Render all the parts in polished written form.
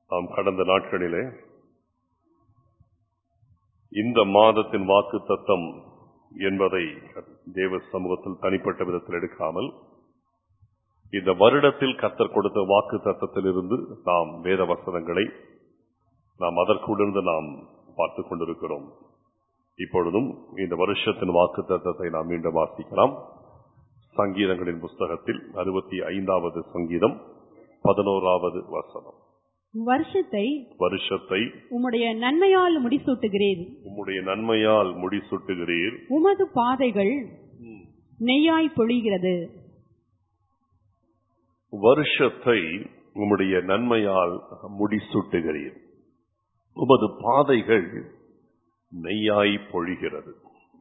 நாம் கடந்த நாட்களிலே இந்த மாதத்தின் வாக்குத்தத்தம் என்பதை தேவ சமூகத்தில் தனிப்பட்ட விதத்தில் எடுக்காமல் இந்த வருடத்தில் கர்த்தர் கொடுத்த வாக்குத்தத்தத்திலிருந்து நாம் வேத வசனங்களை நாம் அதற்குள்ளிருந்து நாம் பார்த்துக் கொண்டிருக்கிறோம். இப்பொழுதும் இந்த வருஷத்தின் வாக்குத்தத்தத்தை நாம் மீண்டும் வாசிக்கலாம். சங்கீதங்களின் புஸ்தகத்தில் 65வது சங்கீதம் 11வது வசனம். வருஷத்தை உம்முடைய நன்மையால் முடிசூட்டுகிறீர். உம்முடைய நன்மையால் முடிசூட்டுகிறீர். உமது பாதைகள் நெய்யாய் பொழிகிறது. வருஷத்தை உம்முடைய நன்மையால் முடிசூட்டுகிறீர். உமது பாதைகள் நெய்யாய் பொழிகிறது.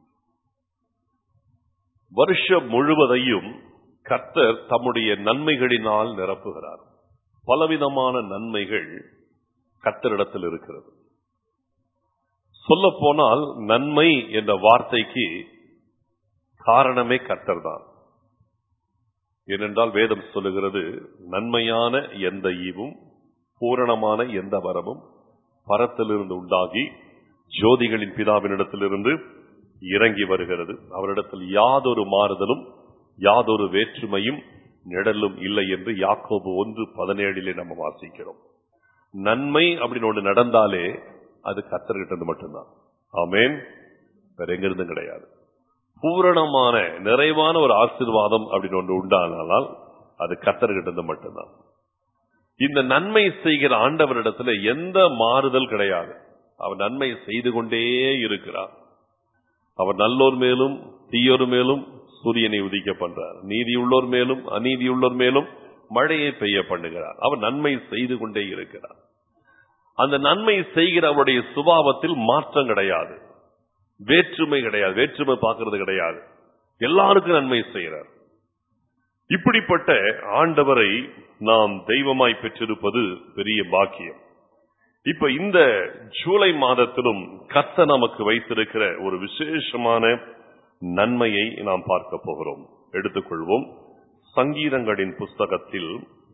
வருஷம் முழுவதையும் கர்த்தர் தம்முடைய நன்மைகளினால் நிரப்புகிறார். பலவிதமான நன்மைகள் கர்த்தரிடத்தில் இருக்கிறது. சொல்ல போனால் நன்மை என்ற வார்த்தைக்கு காரணமே கர்த்தர் தான். ஏனென்றால் வேதம் சொல்லுகிறது, நன்மையான எந்த ஈவும் பூரணமான எந்த வரமும் பரத்திலிருந்து உண்டாகி ஜோதிகளின் பிதாவினிடத்திலிருந்து இறங்கி வருகிறது. அவரிடத்தில் யாதொரு மாறுதலும் யாதொரு வேற்றுமையும் நிழலும் இல்லை என்று யாக்கோபு 1:17 நம்ம வாசிக்கிறோம். நன்மை அப்படின்னு ஒன்று நடந்தாலே அது கர்த்தர்கிட்ட மட்டும்தான். ஆமென். வேற எங்கிருந்து கிடையாது. பூரணமான நிறைவான ஒரு ஆசீர்வாதம் அப்படின்னு ஒன்று உண்டானால் அது கர்த்தர்கிட்ட மட்டும்தான். இந்த நன்மை செய்கிற ஆண்டவரிடத்துல எந்த மாறுதல் கிடையாது. அவர் நன்மை செய்து கொண்டே இருக்கிறார். அவர் நல்லோர் மேலும் தீயோர் மேலும் சூரியனை உதிக்க பண்றார். நீதியுள்ளோர் மேலும் அநீதியுள்ளோர் மேலும் மழையை பெய்ய பண்ணுகிறார். அவர் நன்மை செய்து கொண்டே இருக்கிறார். அந்த நன்மை செய்கிற அவருடைய சுபாவத்தில் மாற்றம் கிடையாது, வேற்றுமை கிடையாது, வேற்றுமை பார்க்கிறது கிடையாது. எல்லாருக்கும் நன்மை செய்கிறார். இப்படிப்பட்ட ஆண்டவரை நாம் தெய்வமாய் பெற்றிருப்பது பெரிய பாக்கியம். இப்ப இந்த ஜூலை மாதத்திலும் கர்த்தர் நமக்கு வைத்திருக்கிற ஒரு விசேஷமான நன்மையை நாம் பார்க்க போகிறோம். எடுத்துக்கொள்வோம். சங்கீதங்களின் புஸ்தகத்தில்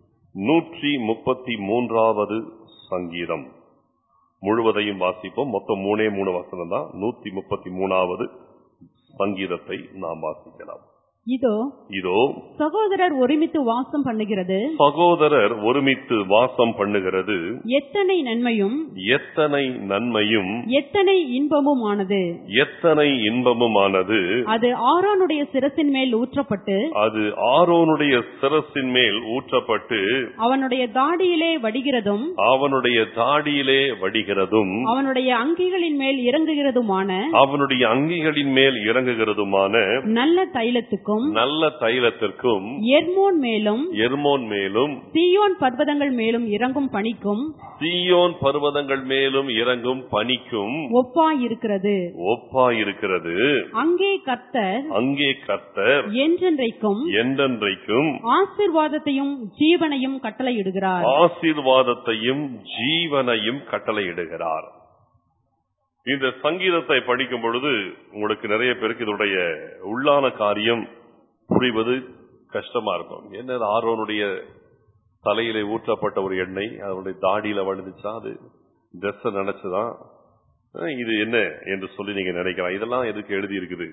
133வது சங்கீதம் முழுவதையும் வாசிப்போம். மொத்தம் 3 வசனம் தான். 133வது சங்கீதத்தை நாம் வாசிக்கலாம். இதோ சகோதரர் ஒருமித்து வாசம் பண்ணுகிறது. சகோதரர் ஒருமித்து வாசம் பண்ணுகிறது. எத்தனை நன்மையும் எத்தனை நன்மையும் எத்தனை இன்பமும் ஆனது. எத்தனை இன்பமும் ஆனது. அது ஆரோனுடைய சிரசின் மேல் ஊற்றப்பட்டு அது ஆரோனுடைய சிரசின் மேல் ஊற்றப்பட்டு அவனுடைய தாடியிலே வடிகிறதும் அவனுடைய தாடியிலே வடிகிறதும் அவனுடைய அங்கிகளின் மேல் இறங்குகிறதுமான அவனுடைய அங்கிகளின் மேல் இறங்குகிறதுமான நல்ல தைலத்துக்கும் நல்ல தைலத்திற்கும் எர்மோன் மேலும் சீயோன் பர்வதங்கள் மேலும் இறங்கும் பனிக்கும் சீயோன் பர்வதங்கள் மேலும் இறங்கும் பனிக்கும் ஒப்பாயிருக்கிறது. அங்கே கர்த்தர் என்றென்றைக்கும் ஆசீர்வாதத்தையும் ஜீவனையும் கட்டளையிடுகிறார். இந்த சங்கீதத்தை படிக்கும் பொழுது உங்களுக்கு நிறைய பேருக்கு இதனுடைய உள்ளான காரியம் புரிவது கஷ்டமா இருக்கும். என்ன, ஆரோனுடைய தலையிலே ஊற்றப்பட்ட ஒரு எண்ணெய் அவருடைய தாடியில வழுந்துச்சா, அது ட்ரெஸ் நினைச்சுதான், இது என்ன என்று சொல்லி நீங்க நினைக்கலாம். இதெல்லாம் எதுக்கு எழுதி இருக்குது?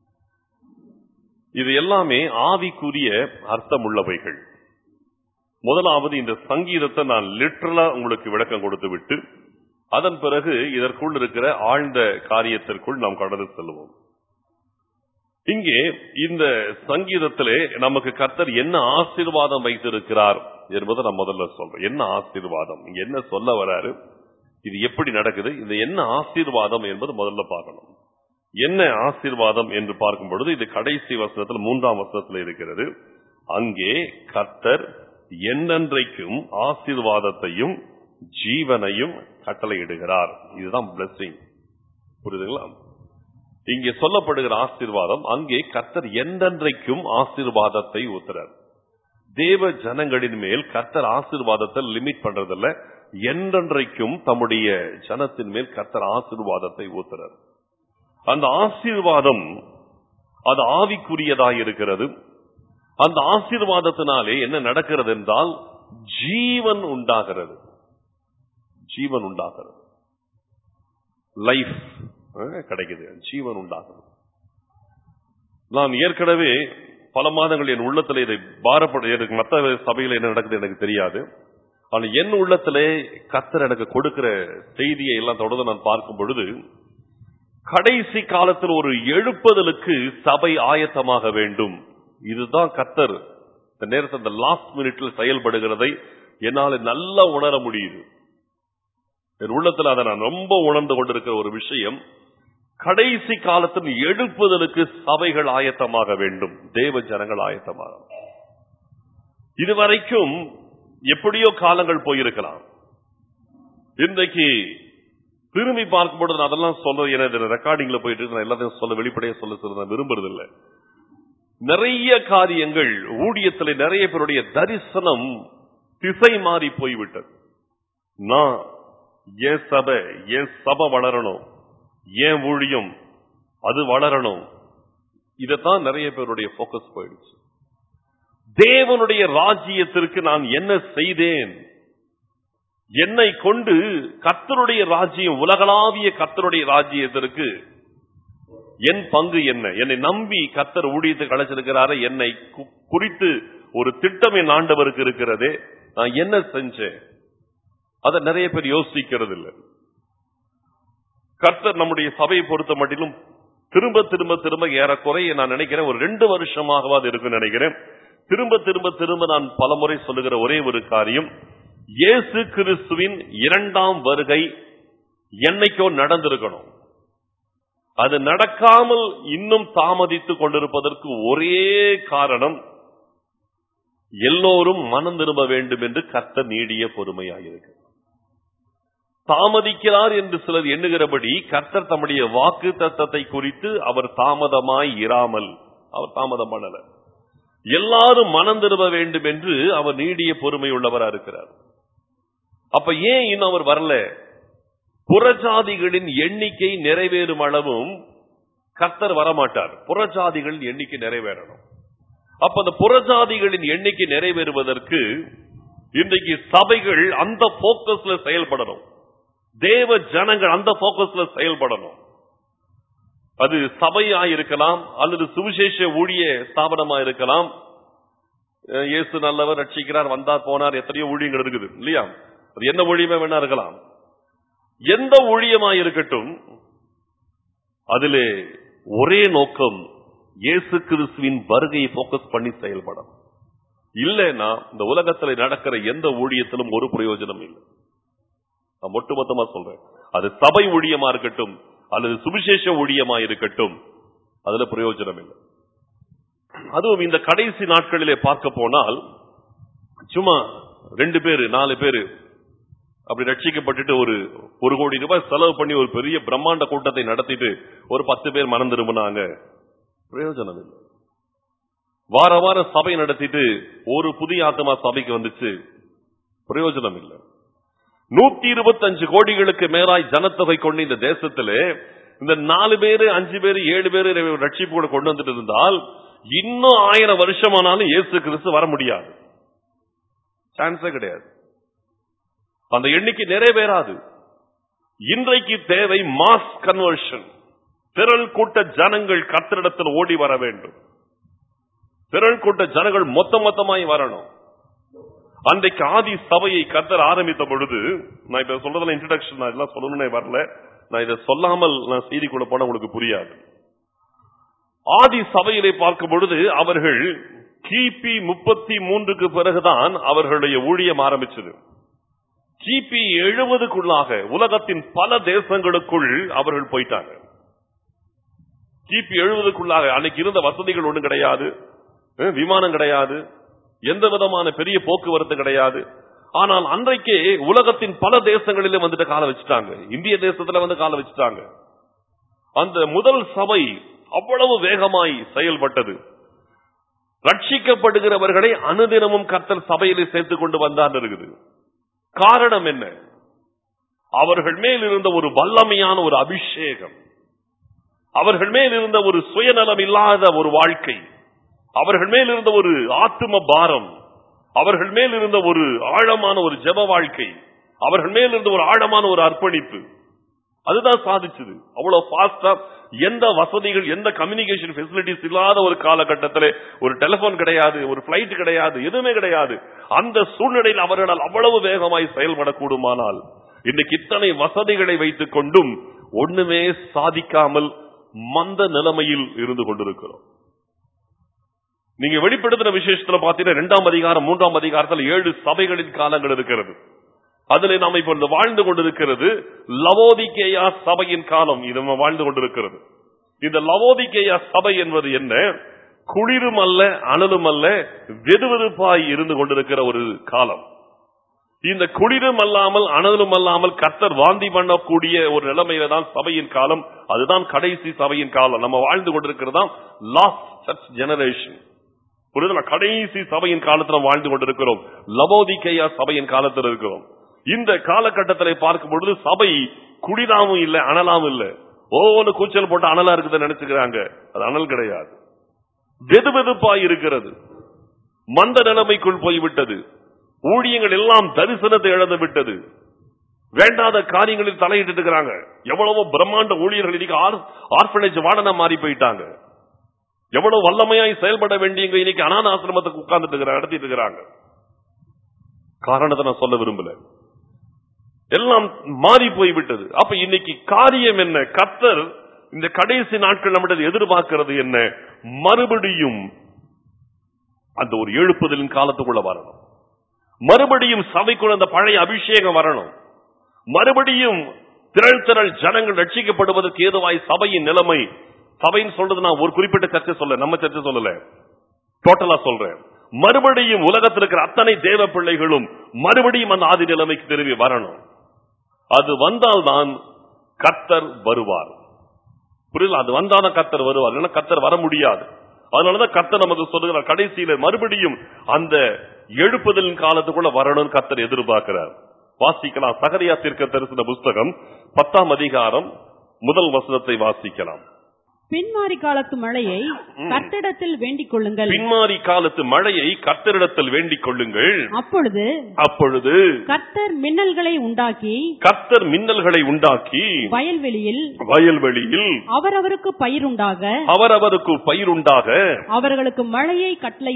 இது எல்லாமே ஆவிக்குரிய அர்த்தம் உள்ளவைகள். முதலாவது இந்த சங்கீதத்தை நான் லிட்டரலா உங்களுக்கு விளக்கம் கொடுத்து விட்டு அதன் பிறகு இதற்குள் இருக்கிற ஆழ்ந்த காரியத்திற்குள் நாம் கடந்து செல்வோம். இங்கே இந்த சங்கீதத்திலே நமக்கு கர்த்தர் என்ன ஆசீர்வாதம் வைத்திருக்கிறார் என்பதை நான் முதல்ல சொல்றேன். என்ன ஆசீர்வாதம், இங்க என்ன சொல்ல வராரு, இது எப்படி நடக்குது, இது என்ன ஆசீர்வாதம் என்பது முதல்ல பார்க்கணும். என்ன ஆசீர்வாதம் என்று பார்க்கும் பொழுது இது கடைசி வசனத்தில் 3ஆம் வசனத்தில் இருக்கிறது. அங்கே கர்த்தர் என்றென்றைக்கும் ஆசீர்வாதத்தையும் ஜீவனையும் கட்டளையிடுகிறார். இதுதான் பிளெஸிங். புரியுதுங்களா? இங்கே சொல்லப்படுகிற ஆசீர்வாதம், அங்கே கர்த்தர் என்றென்றைக்கும் ஆசீர்வாதத்தை ஊத்துறார். தேவ ஜனங்களின் மேல் கர்த்தர் ஆசீர்வாதத்தை லிமிட் பண்றதில்ல. என்றென்றைக்கும் தம்முடைய ஜனத்தின் மேல் கர்த்தர் ஆசீர்வாதத்தை ஊத்துறார். அந்த ஆசீர்வாதம் அது ஆவிக்குரியதாக இருக்கிறது. அந்த ஆசீர்வாதத்தினாலே என்ன நடக்கிறது என்றால் ஜீவன் உண்டாகிறது. ஜீவன் உண்டாகிறது, லைஃப் கிடைக்குது, ஜீவன் உண்டாகிறது. நான் ஏற்கனவே பல மாதங்கள் என் உள்ளத்தில் இதை எனக்கு மற்ற சபையில் என்ன நடக்குது எனக்கு தெரியாது. ஆனால் என் உள்ளத்திலே கர்த்தர் எனக்கு கொடுக்கிற செய்தியை எல்லாம் தொடர்ந்து நான் பார்க்கும் பொழுது, கடைசி காலத்தில் ஒரு எழுப்புதலுக்கு சபை ஆயத்தமாக வேண்டும். இதுதான் கர்த்தர் இந்த நேரத்தில் இந்த லாஸ்ட் மினிட்ல செயல்படுகிறதை என்னால் நல்லா உணர முடியுது. என் உள்ளத்தில் அதை நான் ரொம்ப உணர்ந்து கொண்டிருக்கிற ஒரு விஷயம், கடைசி காலத்தில் எழுப்புதலுக்கு சபைகள் ஆயத்தமாக வேண்டும், தேவ ஜனங்கள் ஆயத்தமாக. இதுவரைக்கும் எப்படியோ காலங்கள் போயிருக்கலாம். இன்றைக்கு திரும்பி பார்க்கும்போது நான் அதெல்லாம் சொல்ல ரெக்கார்டிங்ல போயிட்டு நான் எல்லாத்தையும் சொல்ல வெளிப்படையா சொல்ல விரும்புறதில்லை. நிறைய காரியங்கள் ஊழியத்தில் நிறைய பேருடைய தரிசனம் திசை மாறி போய்விட்டது. நான் என் சபை வளரணும், என் ஊழியம் அது வளரணும், இதத்தான் நிறைய பேருடைய போக்கஸ் போயிடுச்சு. தேவனுடைய ராஜ்யத்திற்கு நான் என்ன செய்தேன், என்னை கொண்டு கர்த்தருடைய ராஜ்யம், உலகளாவிய கர்த்தருடைய ராஜ்யத்திற்கு என் பங்கு என்ன, என்னை நம்பி கர்த்தர் ஊழியத்துக்கு அழைச்சிருக்கிறாரே, என்னை குறித்து ஒரு திட்டம் என் ஆண்டவருக்கு இருக்கிறதே, நான் என்ன செஞ்சேன், அதை நிறைய பேர் யோசிக்கிறது இல்லை. கர்த்தர் நம்முடைய சபையை பொறுத்த மட்டிலும் திரும்ப திரும்ப திரும்ப ஏறக்குறைய நான் நினைக்கிறேன் ஒரு 2 வருஷமாகவாது இருக்குன்னு நினைக்கிறேன், திரும்ப திரும்ப திரும்ப நான் பலமுறை சொல்லுகிற ஒரே ஒரு காரியம், இயேசு கிறிஸ்துவின் 2ஆம் வருகை என்னைக்கோ நடந்திருக்கணும். அது நடக்காமல் இன்னும் தாமதித்துக் கொண்டிருப்பதற்கு ஒரே காரணம், எல்லோரும் மனம் திரும்ப வேண்டும் என்று கர்த்தர் நீடிய பொறுமையாயிருக்கு. தாமதிக்கிறார் என்று சிலர் எண்ணுகிறபடி கர்த்தர் தம்முடைய வாக்கு தத்தத்தை குறித்து அவர் தாமதமாய் இராமல், அவர் தாமதம் பண்ணல, எல்லாரும் மனம் திரும்ப வேண்டும் என்று அவர் நீடிய பொறுமை உள்ளவரா இருக்கிறார். அப்ப ஏன் இன்னும் அவர் வரல? புறஜாதிகளின் எண்ணிக்கை நிறைவேறும் அளவும் கர்த்தர் வரமாட்டார். புறஜாதிகளின் எண்ணிக்கை நிறைவேறணும். அப்ப அந்த புறஜாதிகளின் எண்ணிக்கை நிறைவேறுவதற்கு இன்றைக்கு சபைகள் அந்த போக்கஸ்ல செயல்படணும், தேவ ஜனங்கள் அந்த போக்கஸ்ல செயல்படணும். அது சபையா இருக்கலாம், அல்லது சுவிசேஷ ஊழிய ஸ்தாபனமா இருக்கலாம். இயேசு நல்லவர், ரட்சிக்கிறார், வந்தார் போனார், எத்தனையோ ஊழியங்கள் இருக்குது இல்லையா? அது என்ன ஊழியமே வேணா இருக்கலாம். எந்த ஊழியமா இருக்கட்டும், அதிலே ஒரே நோக்கம், இயேசு கிறிஸ்துவின் வருகையை போக்கஸ் பண்ணி செயல்படும். இல்லைன்னா இந்த உலகத்தில் நடக்கிற எந்த ஊழியத்திலும் ஒரு பிரயோஜனம் இல்லை. நான் ஒட்டுமொத்தமா சொல்றேன், அது சபை ஊழியமா இருக்கட்டும் அல்லது சுவிசேஷ ஊழியமா இருக்கட்டும், அதுல பிரயோஜனம் இல்லை. அதுவும் இந்த கடைசி நாட்களிலே பார்க்க போனால், சும்மா 2 பேரு 4 பேரு அப்படி ரட்சிக்கப்பட்டுட்டு ஒரு கோடி ரூபாய் செலவு பண்ணி ஒரு பெரிய பிரம்மாண்ட கூட்டத்தை நடத்திட்டு ஒரு 10 பேர் மனம் திரும்பினாங்க, பிரயோஜனம் இல்லை. வார வாரம் சபை நடத்திட்டு ஒரு புதிய ஆத்மா சபைக்கு வந்துச்சு, பிரயோஜனம் இல்லை. 125 கோடிகளுக்கு மேலாய் ஜனத்தொகை கொண்டு இந்த தேசத்திலே இந்த 4 பேரு 5 பேரு 7 பேரு ரட்சிப்பு கூட கொண்டு வந்துட்டு இருந்தால் இன்னும் 1000 வருஷமானாலும் இயேசு கிறிஸ்து வர முடியாது, சான்ஸே கிடையாது. அந்த எண்ணிக்கை நிறைவேறாது. இன்றைக்கு தேவை மாஸ் கன்வர்ஷன். திரள் கூட்ட ஜனங்கள் கர்த்தரிடத்தில் ஓடி வர வேண்டும். திரள் கூட்ட ஜனங்கள் மொத்தமாய் வரணும். அன்றைக்கு ஆதி சபையை கர்த்தர் ஆரம்பித்த பொழுது, நான் இப்ப சொல்றதுல இன்ட்ரோடக்ஷன், நான் இதெல்லாம் சொல்லணும்னே வரல, நான் இதை சொல்லாமல் நான் செய்திக்குள்ள போன உங்களுக்கு புரியாது. ஆதி சபையிலே பார்க்கும் பொழுது அவர்கள் கிபி 33க்கு பிறகுதான் அவர்களுடைய ஊழியம் ஆரம்பிச்சது. கிபி 70க்குள்ளாக உலகத்தின் பல தேசங்களுக்குள் அவர்கள் போயிட்டாங்க. கிபி 70க்குள்ளாக அன்னைக்கு இருந்த வசதிகள் ஒன்றும் கிடையாது, விமானம் கிடையாது, எந்த விதமான பெரிய போக்குவரத்து கிடையாது. ஆனால் அன்றைக்கே உலகத்தின் பல தேசங்களிலே வந்துட்டு கால வச்சுட்டாங்க. இந்திய தேசத்துல வந்து கால வச்சுட்டாங்க. அந்த முதல் சபை அவ்வளவு வேகமாய் செயல்பட்டது. ரட்சிக்கப்படுகிறவர்களை அனுதினமும் கர்த்தர் சபையிலே சேர்த்துக் கொண்டு வந்தார் இருக்குது. காரணம் என்ன? அவர்கள் மேல் இருந்த ஒரு வல்லமையான ஒரு அபிஷேகம், அவர்கள் மேல் இருந்த ஒரு சுயநலம் இல்லாத ஒரு வாழ்க்கை, அவர்கள் மேல் இருந்த ஒரு ஆத்தும பாரம், அவர்கள் மேல் இருந்த ஒரு ஆழமான ஒரு ஜெப வாழ்க்கை, அவர்கள் மேல் இருந்து ஒரு ஆழமான ஒரு அர்ப்பணிப்பு, அதுதான் சாதிச்சது. அவ்வளவு ஃபாஸ்டா, எந்த வசதிகள், எந்த கம்யூனிகேஷன் ஃபெசிலிட்டிஸ் இல்லாத ஒரு காலகட்டத்தில் ஒரு டெலிபோன் கிடையாது, ஒரு பிளைட் கிடையாது, எதுவுமே கிடையாது. அந்த சூழ்நிலையில் அவர்களால் அவ்வளவு வேகமாய் செயல்படக்கூடுமானால், இன்னைக்கு இத்தனை வசதிகளை வைத்துக் கொண்டும் ஒண்ணுமே சாதிக்காமல் மந்த நிலைமையில் இருந்து கொண்டிருக்கிறோம். நீங்க வெளிப்படுத்தின விசேஷத்துல பாத்தீங்கன்னா 2ஆம் அதிகாரம் 3ஆம் அதிகாரத்தில் 7 சபைகளின் காலங்கள் இருக்கிறது. அதுல நாம் இப்பொழுது வாழ்ந்து கொண்டிருக்கிறது லவோதிகேயா சபையின் காலம். இது நம்ம வாழ்ந்து கொண்டிருக்கிறது. இந்த லவோதிகேயா சபை என்பது என்ன? குளிரும் அல்ல, அனலும் அல்ல, வெதுவெதுப்பாய் இருந்து கொண்டிருக்கிற ஒரு காலம். இந்த குளிரும் அல்லாமல் அனலும் அல்லாமல் கர்த்தர் வாந்தி பண்ணக்கூடிய ஒரு நிலைமையில தான் சபையின் காலம். அதுதான் கடைசி சபையின் காலம். நம்ம வாழ்ந்து கொண்டிருக்கிறதா லாஸ்ட் சர்ச் ஜெனரேஷன். கடைசி சபையின் காலத்தில் வாழ்ந்து கொண்டிருக்கிறோம். லவோதிகேயா சபையின் காலத்தில் இருக்கிறோம். இந்த காலகட்டத்தில் பார்க்கும் பொழுது சபை குளிராவும் இல்ல, அனலாவும் இல்ல. ஒவ்வொன்று கூச்சல் போட்டு அனலா இருக்குதுன்னு நினைச்சுக்கிறாங்க. அது அனல் கிடையாது, வெதுவெதுப்பாய் இருக்கிறது. மந்த நிலைமைக்குள் போய்விட்டது. ஊழியங்கள் எல்லாம் தரிசனத்தை இழந்து விட்டது. வேண்டாத காரியங்களில் தலையிட்டு இருக்கிறாங்க. எவ்வளவோ பிரம்மாண்ட ஊழியர்கள் இன்னைக்கு ஆர்பனேஜ் வார்டனா மாறி போயிட்டாங்க. எவ்வளவு வல்லமையாய் செயல்பட வேண்டியவங்க இன்னைக்கு அனாத ஆசிரமத்துக்கு உட்கார்ந்துட்டு நடத்திட்டு இருக்கிறாங்க. காரணத்தை நான் சொல்ல விரும்பல, எல்லாம் மாறி போய்விட்டது. அப்ப இன்னைக்கு காரியம் என்ன? கர்த்தர் இந்த கடைசி நாட்கள் நம்மிடம் எதிர்பார்க்கிறது என்ன? மறுபடியும் அந்த ஒரு எழுப்புதலின் காலத்துக்குள்ள வரணும். மறுபடியும் சபைக்குள்ள அந்த பழைய அபிஷேகம் வரணும். மறுபடியும் திரள் ஜனங்கள் ரட்சிக்கப்படுவதற்கு ஏதுவாய் சபையின் நிலைமை. சபைன்னு சொல்றது நான் ஒரு குறிப்பிட்ட சர்ச்சை சொல்ல, நம்ம சர்ச்சை சொல்லல, டோட்டலா சொல்றேன். மறுபடியும் உலகத்தில் இருக்கிற அத்தனை தேவ பிள்ளைகளும் மறுபடியும் அந்த ஆதி நிலைமைக்கு திரும்பி வரணும். அது வந்தால்தான் கர்த்தர் வருவார். புரியல? அது வந்தாதான் கர்த்தர் வருவார், இல்லைன்னா கர்த்தர் வர முடியாது. அதனாலதான் கர்த்தர் நமக்கு சொல்லுகிறார், கடைசியில மறுபடியும் அந்த எழுப்புதலின் காலத்துக்குள்ள வரணும் கர்த்தர் எதிர்பார்க்கிறார். வாசிக்கலாம். சகரியா தீர்க்கதரிசன புஸ்தகம் 10ஆம் அதிகாரம் 1 வசனத்தை வாசிக்கலாம். பின்மாரி காலத்து மழையை கர்த்தரிடத்தில் வேண்டிக் கொள்ளுங்கள். பின்மாரி காலத்து மழையை கர்த்தரிடத்தில் வேண்டிக் கொள்ளுங்கள். அப்பொழுது கர்த்தர் மின்னல்களை உண்டாக்கி வயல்வெளியில் அவரவருக்கு பயிருண்டாக அவர்களுக்கு மழையை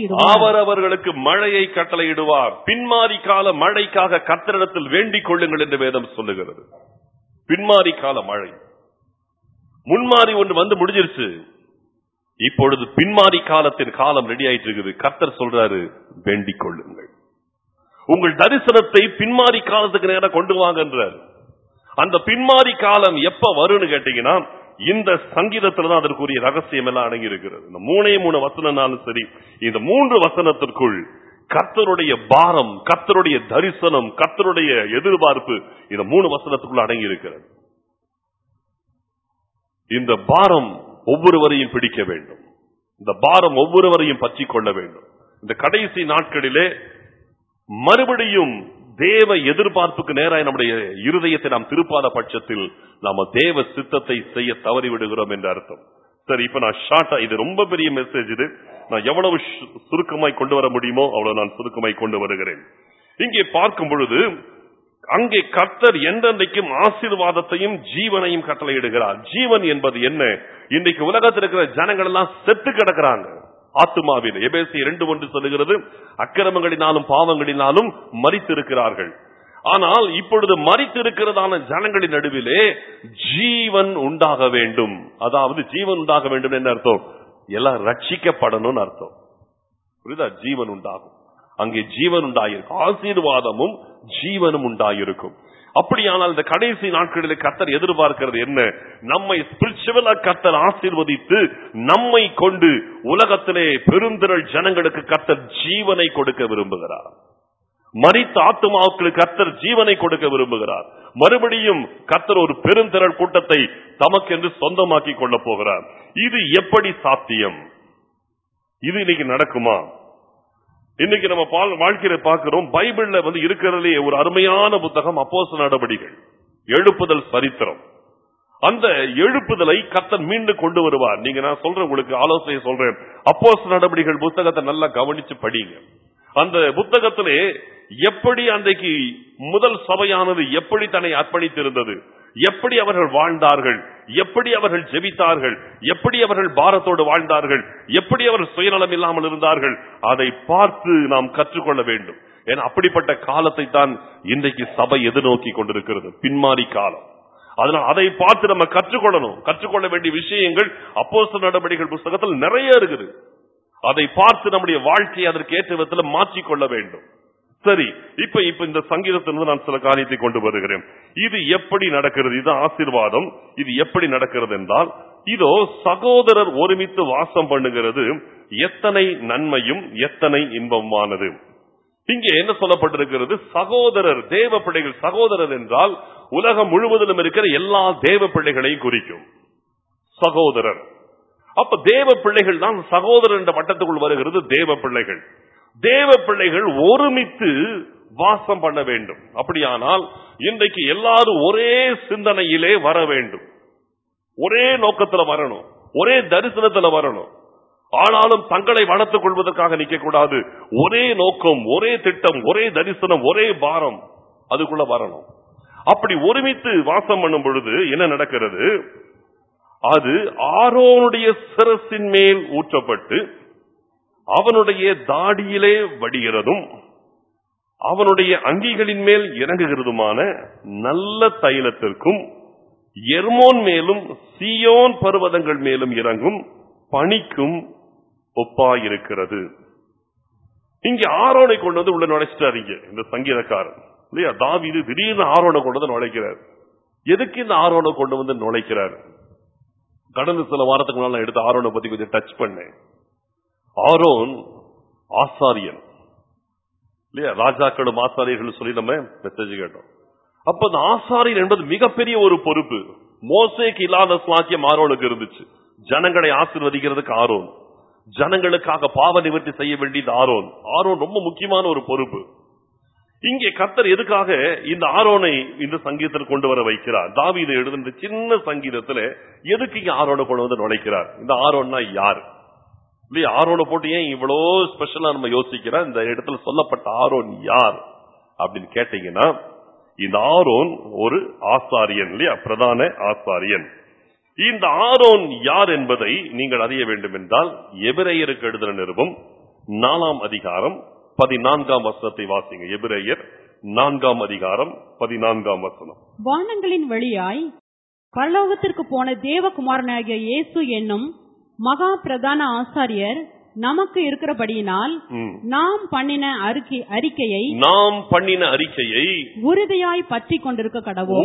கட்டளையிடுவார். பின்மாரி கால மழைக்காக கர்த்தரிடத்தில் வேண்டிக் கொள்ளுங்கள் என்று வேதம் சொல்லுகிறது. பின்மாரி கால மழை, முன்மாறி ஒன்று வந்து முடிஞ்சிருச்சு. இப்பொழுது பின்மாரி காலத்தின் காலம் ரெடி ஆயிட்டு இருக்குது. கர்த்தர் சொல்றாரு, வேண்டிக் கொள்ளுங்கள். உங்கள் தரிசனத்தை பின்மாரி காலத்துக்கு நேரம் கொண்டு வாங்கன்றார். அந்த பின்மாரி காலம் எப்ப வரும்னு கேட்டீங்கன்னா, இந்த சங்கீதத்துலதான் அதற்குரிய ரகசியம் எல்லாம் அடங்கி இருக்கிறது. இந்த 3 வசனம்னாலும் சரி, இந்த 3 வசனத்திற்குள் கர்த்தருடைய பாரம், கர்த்தருடைய தரிசனம், கர்த்தருடைய எதிர்பார்ப்பு இந்த 3 வசனத்துக்குள்ள அடங்கி இருக்கிறது. இந்த பாரம் ஒவ்வொருவரையும் பிடிக்க வேண்டும். இந்த பாரம் ஒவ்வொருவரையும் பற்றிக் கொள்ள வேண்டும். இந்த கடைசி நாட்களிலே மறுபடியும் தேவ எதிர்பார்ப்புக்கு நேராக நம்முடைய இருதயத்தை நாம் திருப்பாத பட்சத்தில் நாம தேவ சித்தத்தை செய்ய தவறிவிடுகிறோம் என்று அர்த்தம். சரி, இப்ப நான் ஷார்ட்டா, இது ரொம்ப பெரிய மெசேஜ், இது நான் எவ்வளவு சுருக்கமாய் கொண்டு வர முடியுமோ அவ்வளவு நான் சுருக்கமாய் கொண்டு வருகிறேன். இங்கே பார்க்கும் பொழுது அங்கே கர்த்தர் என்றென்றைக்கும் ஆசீர்வாதத்தையும் ஜீவனையும் கட்டளையிடுகிறார். ஜீவன் என்பது என்ன? இன்றைக்கு உலகத்தில் இருக்கிற ஜனங்கள் எல்லாம் செத்து கிடக்கிறாங்க ஆத்துமாவில். எபேசியர் 2:1 சொல்லுகிறது, அக்கிரமங்களினாலும் பாவங்களினாலும் மரித்திருக்கிறார்கள். ஆனால் இப்பொழுது மரித்திருக்கிறதான ஜனங்களின் நடுவிலே ஜீவன் உண்டாக வேண்டும். அதாவது ஜீவன் உண்டாக வேண்டும் என்ன அர்த்தம்? எல்லாம் ரட்சிக்கப்படணும்னு அர்த்தம். புரியுதா? ஜீவன் உண்டாகும். அங்கே ஜீவன் உண்டாயிருக்கும், ஆசீர்வாதமும் ஜீவனும் உண்டாயிருக்கும். அப்படியானால் இந்த கடைசி நாட்களில் கர்த்தர் எதிர்பார்க்கிறது என்ன? நம்மை ஸ்பிரிச்சுவலா கர்த்தர் ஆசீர்வதித்து நம்மை கொண்டு உலகத்திலே பெருந்திரள் ஜனங்களுக்கு கர்த்தர் ஜீவனை கொடுக்க விரும்புகிறார். மரித்த ஆத்துமாக்களுக்கு கர்த்தர் ஜீவனை கொடுக்க விரும்புகிறார். மறுபடியும் கர்த்தர் ஒரு பெருந்திரள் கூட்டத்தை தமக்கென்று சொந்தமாக்கி கொள்ள போகிறார். இது எப்படி சாத்தியம்? இது இன்னைக்கு நடக்குமா? இன்னைக்கு நம்ம வாழ்க்கையில பார்க்கிறோம், பைபிள்ல இருக்கிறதுலே ஒரு அருமையான புத்தகம் அப்போஸ்தலர் நடபடிகள், எழுப்புதல் சரித்திரம். அந்த எழுப்புதலை கர்த்தர் மீண்டும் கொண்டு வருவார். நீங்க, நான் சொல்றேன், உங்களுக்கு ஆலோசனை சொல்றேன், அப்போஸ்தலர் நடபடிகள் புத்தகத்தை நல்லா கவனிச்சு படிங்க. அந்த புத்தகத்திலே எப்படி அன்றைக்கு முதல் சபையானது எப்படி தன்னை அர்ப்பணித்திருந்தது, எப்படி அவர்கள் வாழ்ந்தார்கள், எப்படி அவர்கள் ஜெபித்தார்கள், எப்படி அவர்கள் பாரத்தோடு வாழ்ந்தார்கள், எப்படி அவர்கள் சுயநலம் இல்லாமல் இருந்தார்கள், அதை பார்த்து நாம் கற்றுக்கொள்ள வேண்டும். ஏன்னா அப்படிப்பட்ட காலத்தை தான் இன்றைக்கு சபை எதிர்நோக்கி கொண்டிருக்கிறது, பின்மாறி காலம். அதனால் அதை பார்த்து நம்ம கற்றுக்கொள்ளணும். கற்றுக்கொள்ள வேண்டிய விஷயங்கள் அப்போஸ்தலர் நடபடிகள் புத்தகத்தில் நிறைய இருக்குது. அதை பார்த்து நம்முடைய வாழ்க்கையை அதற்கு ஏற்ற விதத்தில் மாற்றிக்கொள்ள வேண்டும். சரி, இப்ப இந்த சங்கீதத்திலிருந்து நான் சில காரியத்தை கொண்டு வருகிறேன். இது எப்படி நடக்கிறது? இது ஆசீர்வாதம். இது எப்படி நடக்கிறது என்றால், இதோ சகோதரர் ஒருமித்து வாசம் பண்ணுகிறது எத்தனை நன்மையும் எத்தனை இன்பமானது. இங்கே என்ன சொல்லப்பட்டிருக்கிறது? சகோதரர், தேவ பிள்ளைகள். சகோதரர் என்றால் உலகம் முழுவதிலும் இருக்கிற எல்லா தேவ பிள்ளைகளையும் குறிக்கும் சகோதரர். அப்ப தேவ பிள்ளைகள் தான் சகோதரர் என்ற வட்டத்துக்குள் வருகிறது. தேவ பிள்ளைகள், தேவ பிள்ளைகள் ஒருமித்து வாசம் பண்ண வேண்டும். அப்படியானால் இன்றைக்கு எல்லாரும் ஒரே சிந்தனையிலே வர வேண்டும், ஒரே நோக்கத்துல வரணும், ஒரே தரிசனத்துல வரணும். ஆனாலும் தங்களை வளர்த்துக் கொள்வதற்காக நிக்க கூடாது. ஒரே நோக்கம், ஒரே திட்டம், ஒரே தரிசனம், ஒரே பாரம், அதுக்குள்ள வரணும். அப்படி ஒருமித்து வாசம் பண்ணும் பொழுது என்ன நடக்கிறது? அது ஆரோனுடைய சிரசின் மேல் ஊற்றப்பட்டு அவனுடைய தாடியிலே வடிகிறதும் அவனுடைய அங்கிகளின் மேல் இறங்குகிறதுமான நல்ல தைலத்திற்கும் எர்மோன் மேலும் சீயோன் பர்வதங்கள் மேலும் இறங்கும் பனிக்கும் ஒப்பாயிருக்கிறது. இங்க ஆரோனை கொண்டு வந்து உள்ள நுழைச்சிட்டாரு இந்த சங்கீதக்காரன் இல்லையா? தாவீது திடீர்னு ஆரோனை கொண்டு வந்து நுழைக்கிறார். எதுக்கு இந்த ஆரோனை கொண்டு வந்து நுழைக்கிறார்? கடந்த சில வாரத்துக்கு முன்னால எடுத்து ஆரோனை பத்தி கொஞ்சம் டச் பண்ணேன். ஆரோன் ஆசாரியன் இல்லையா? ராஜாக்களும் ஆசாரியர்கள் சொல்லி நம்ம மெசேஜ் கேட்டோம். அப்ப அந்த ஆசாரியன் என்பது மிகப்பெரிய ஒரு பொறுப்பு. மோசேக்கு இல்லாத ஸ்லாக்கியம் ஆரோனுக்கு இருந்துச்சு. ஜனங்களை ஆசீர்வதிக்கிறதுக்கு ஆரோன், ஜனங்களுக்காக பாவ நிவர்த்தி செய்ய வேண்டியது ஆரோன். ஆரோன் ரொம்ப முக்கியமான ஒரு பொறுப்பு. இங்கே கர்த்தர் எதுக்காக இந்த ஆரோனை இந்த சங்கீதத்தில் கொண்டு வர வைக்கிறார்? தாவீது எழுதுன சின்ன சங்கீதத்துல எதுக்கு இங்க ஆரோனை கொண்டு வந்து நுழைக்கிறார்? இந்த ஆரோன்னா யார் இல்லையா? ஆரோனை போட்டு ஏன் இவ்வளோ ஸ்பெஷலா நம்ம யோசிக்கிறோம்? இந்த இடத்துல சொல்லப்பட்ட ஆரோன் யார் அப்படின்னு கேட்டீங்கன்னா, இந்த ஆரோன் ஒரு ஆசாரியன் இல்லையா? பிரதான ஆசாரியன். இந்த ஆரோன் யார் என்பதை நீங்கள் அறிய வேண்டும் என்றால் எபிரேயருக்கு எழுதின நிருபம் 4ஆம் அதிகாரம் 14ஆம் வசனத்தை வாசிங்க. எபிரேயர் 4ஆம் அதிகாரம் 14ஆம் வசனம். வானங்களின் வழியாய் பரலோகத்திற்கு போன தேவகுமாரனாகிய இயேசு என்னும் மகா பிரதான ஆசாரியர் நமக்கு இருக்கிறபடியினால் நாம் பண்ணின அறிக்கையை உறுதியாய் பற்றி கொண்டிருக்க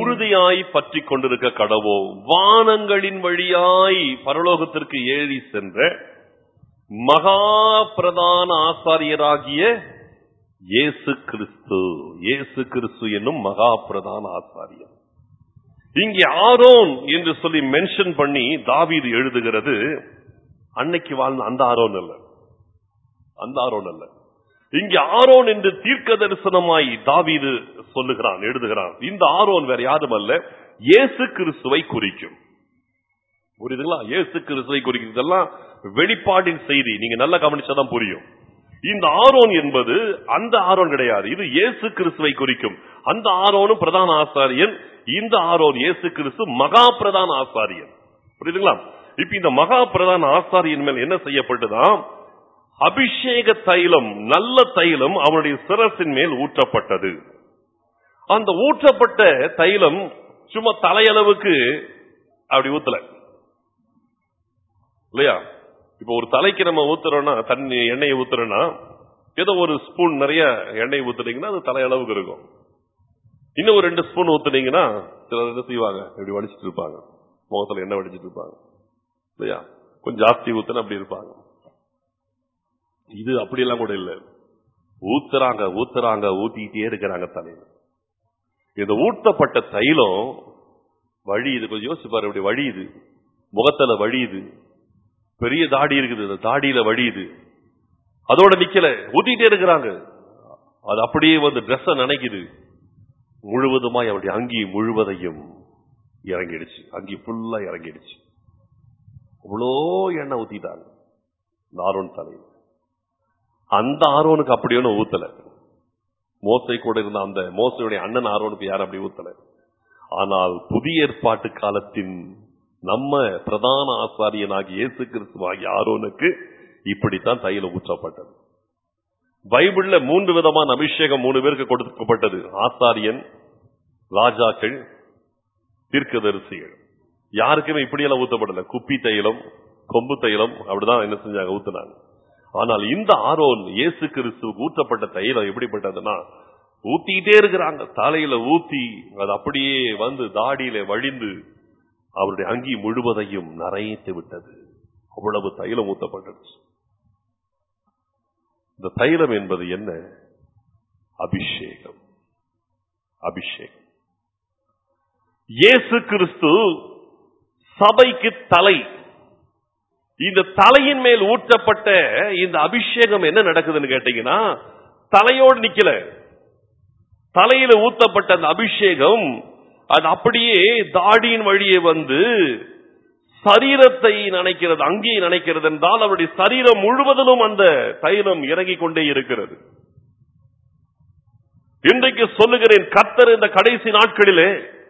கடவோம். வானங்களின் வழியாய் பரலோகத்திற்கு ஏறி சென்ற மகா பிரதான ஆசாரியராகிய இயேசு கிறிஸ்து என்னும் மகா பிரதான ஆசாரியர். இங்கே ஆரோன் என்று சொல்லி மென்ஷன் பண்ணி தாவீது எழுதுகிறது அன்னைக்கு வாழ்ந்த அந்த ஆரோன் அல்ல. இங்கே ஆரோன் என்று தீர்க்க தரிசனமாய் தாவீது சொல்லுகிறான், எழுதுகிறான். இந்த ஆரோன் வேற யாரும் அல்ல, இயேசு கிறிஸ்துவை குறிக்கும். புரியுதுங்களா? இயேசு கிறிஸ்துவை குறிக்கிறதெல்லாம் வெளிப்பாட்டின் செய்தி. நீங்க நல்லா கவனிச்சாதான் புரியும். இந்த ஆரோன் என்பது அந்த ஆரோன் கிடையாது, இது இயேசு கிறிஸ்துவை குறிக்கும். அந்த ஆரோனும் பிரதான ஆசாரியன், இந்த ஆரோன் இயேசு கிறிஸ்து மகா பிரதான ஆசாரியன். புரியுதுங்களா? இப்ப இந்த மகா பிரதான ஆசாரியன் மேல் என்ன செய்யப்பட்டதாம்? அபிஷேக தைலம், நல்ல தைலம் அவனுடைய சிரசின் மேல் ஊற்றப்பட்டது. அந்த ஊற்றப்பட்ட தைலம் சும்மா தலையளவுக்கு அப்படி ஊத்தல இல்லையா? இப்ப ஒரு தலைக்கு நம்ம ஊத்துறோம்னா, தண்ணி எண்ணெயை ஊத்துறோம்னா ஏதோ ஒரு ஸ்பூன் நிறைய எண்ணெய் ஊத்துனீங்கன்னா அது தலையளவுக்கு இருக்கும். இன்னும் ஒரு 2 ஸ்பூன் ஊத்துனீங்கன்னா சிலர் என்ன செய்வாங்க, இப்படி வடிச்சிட்டு இருப்பாங்க, முகத்துல எண்ணெய் வடிச்சிட்டு இருப்பாங்க இல்லையா? கொஞ்சம் ஜாஸ்தி ஊத்துனா அப்படி இருப்பாங்க. இது அப்படியெல்லாம் கூட இல்ல, ஊத்துறாங்க ஊத்திட்டே இருக்கிறாங்க தலையில. இந்த ஊட்டப்பட்ட தைலம் வழியுது. கொஞ்சம் யோசிச்சு பாரு, இப்படி வழியுது, முகத்துல வழியுது, பெரிய தாடி இருக்குது, அந்த தாடியில வழியுது. அதோட நிக்கல, ஊத்திட்டே இருக்கிறாங்க. அது அப்படியே வந்து ட்ரெஸ் நினைக்குது முழுவதுமாய். அவருடைய அங்கி முழுவதையும் இறங்கிடுச்சு, அங்கி ஃபுல்லா இறங்கிடுச்சு. அவ்வளோ எண்ணெய் ஊத்திட்டாங்க இந்த ஆரோன் தலையில். அந்த ஆரோனுக்கு அப்படி ஒன்னும் ஊத்தல. மோசை கூட இருந்த அந்த மோசையுடைய அண்ணன் ஆரோனுக்கு யாரும் அப்படி ஊத்தல. ஆனால் புதிய ஏற்பாட்டு காலத்தின் நம்ம பிரதான ஆசாரியனாகிய இயேசு கிறிஸ்துவாகிய ஆரோனுக்கு இப்படித்தான் தைலம் ஊற்றப்பட்டது. பைபிள்ல 3 விதமான அபிஷேகம் 3 பேருக்கு கொடுக்கப்பட்டது. ஆசாரியன், ராஜாக்கள், தீர்க்கதரிசிகள். யாருக்குமே இப்படியெல்லாம் ஊத்தப்படல. குப்பி தைலம், கொம்பு தைலம் அப்படிதான் என்ன செஞ்சாங்க, ஊத்துனாங்க. ஆனால் இந்த ஆரோன் இயேசு கிறிஸ்துவுக்கு ஊற்றப்பட்ட தைலம் எப்படிப்பட்டதுன்னா, ஊத்திட்டே இருக்கிறாங்க. தலையில ஊத்தி அது அப்படியே வந்து தாடியில வழிந்து அவருடைய அங்கி முழுவதையும் நரைத்து விட்டது. அவ்வளவு தைலம் ஊத்தப்பட்டது. இந்த தைலம் என்பது என்ன? அபிஷேகம். அபிஷேகம். இயேசு கிறிஸ்து சபைக்கு தலை. இந்த தலையின் மேல் ஊற்றப்பட்ட இந்த அபிஷேகம் என்ன நடக்குதுன்னு கேட்டீங்கன்னா, தலையோடு நிக்கல. தலையில ஊத்தப்பட்ட அந்த அபிஷேகம் அது அப்படியே தாடியின் வழியே வந்து சரீரத்தை நினைக்கிறது, அங்கேயே நினைக்கிறது என்றால் அவருடைய சரீரம் முழுவதிலும் அந்த தைலம் இறங்கிக் கொண்டே இருக்கிறது. இன்றைக்கு சொல்லுகிறேன், கர்த்தர் இந்த கடைசி நாட்களிலே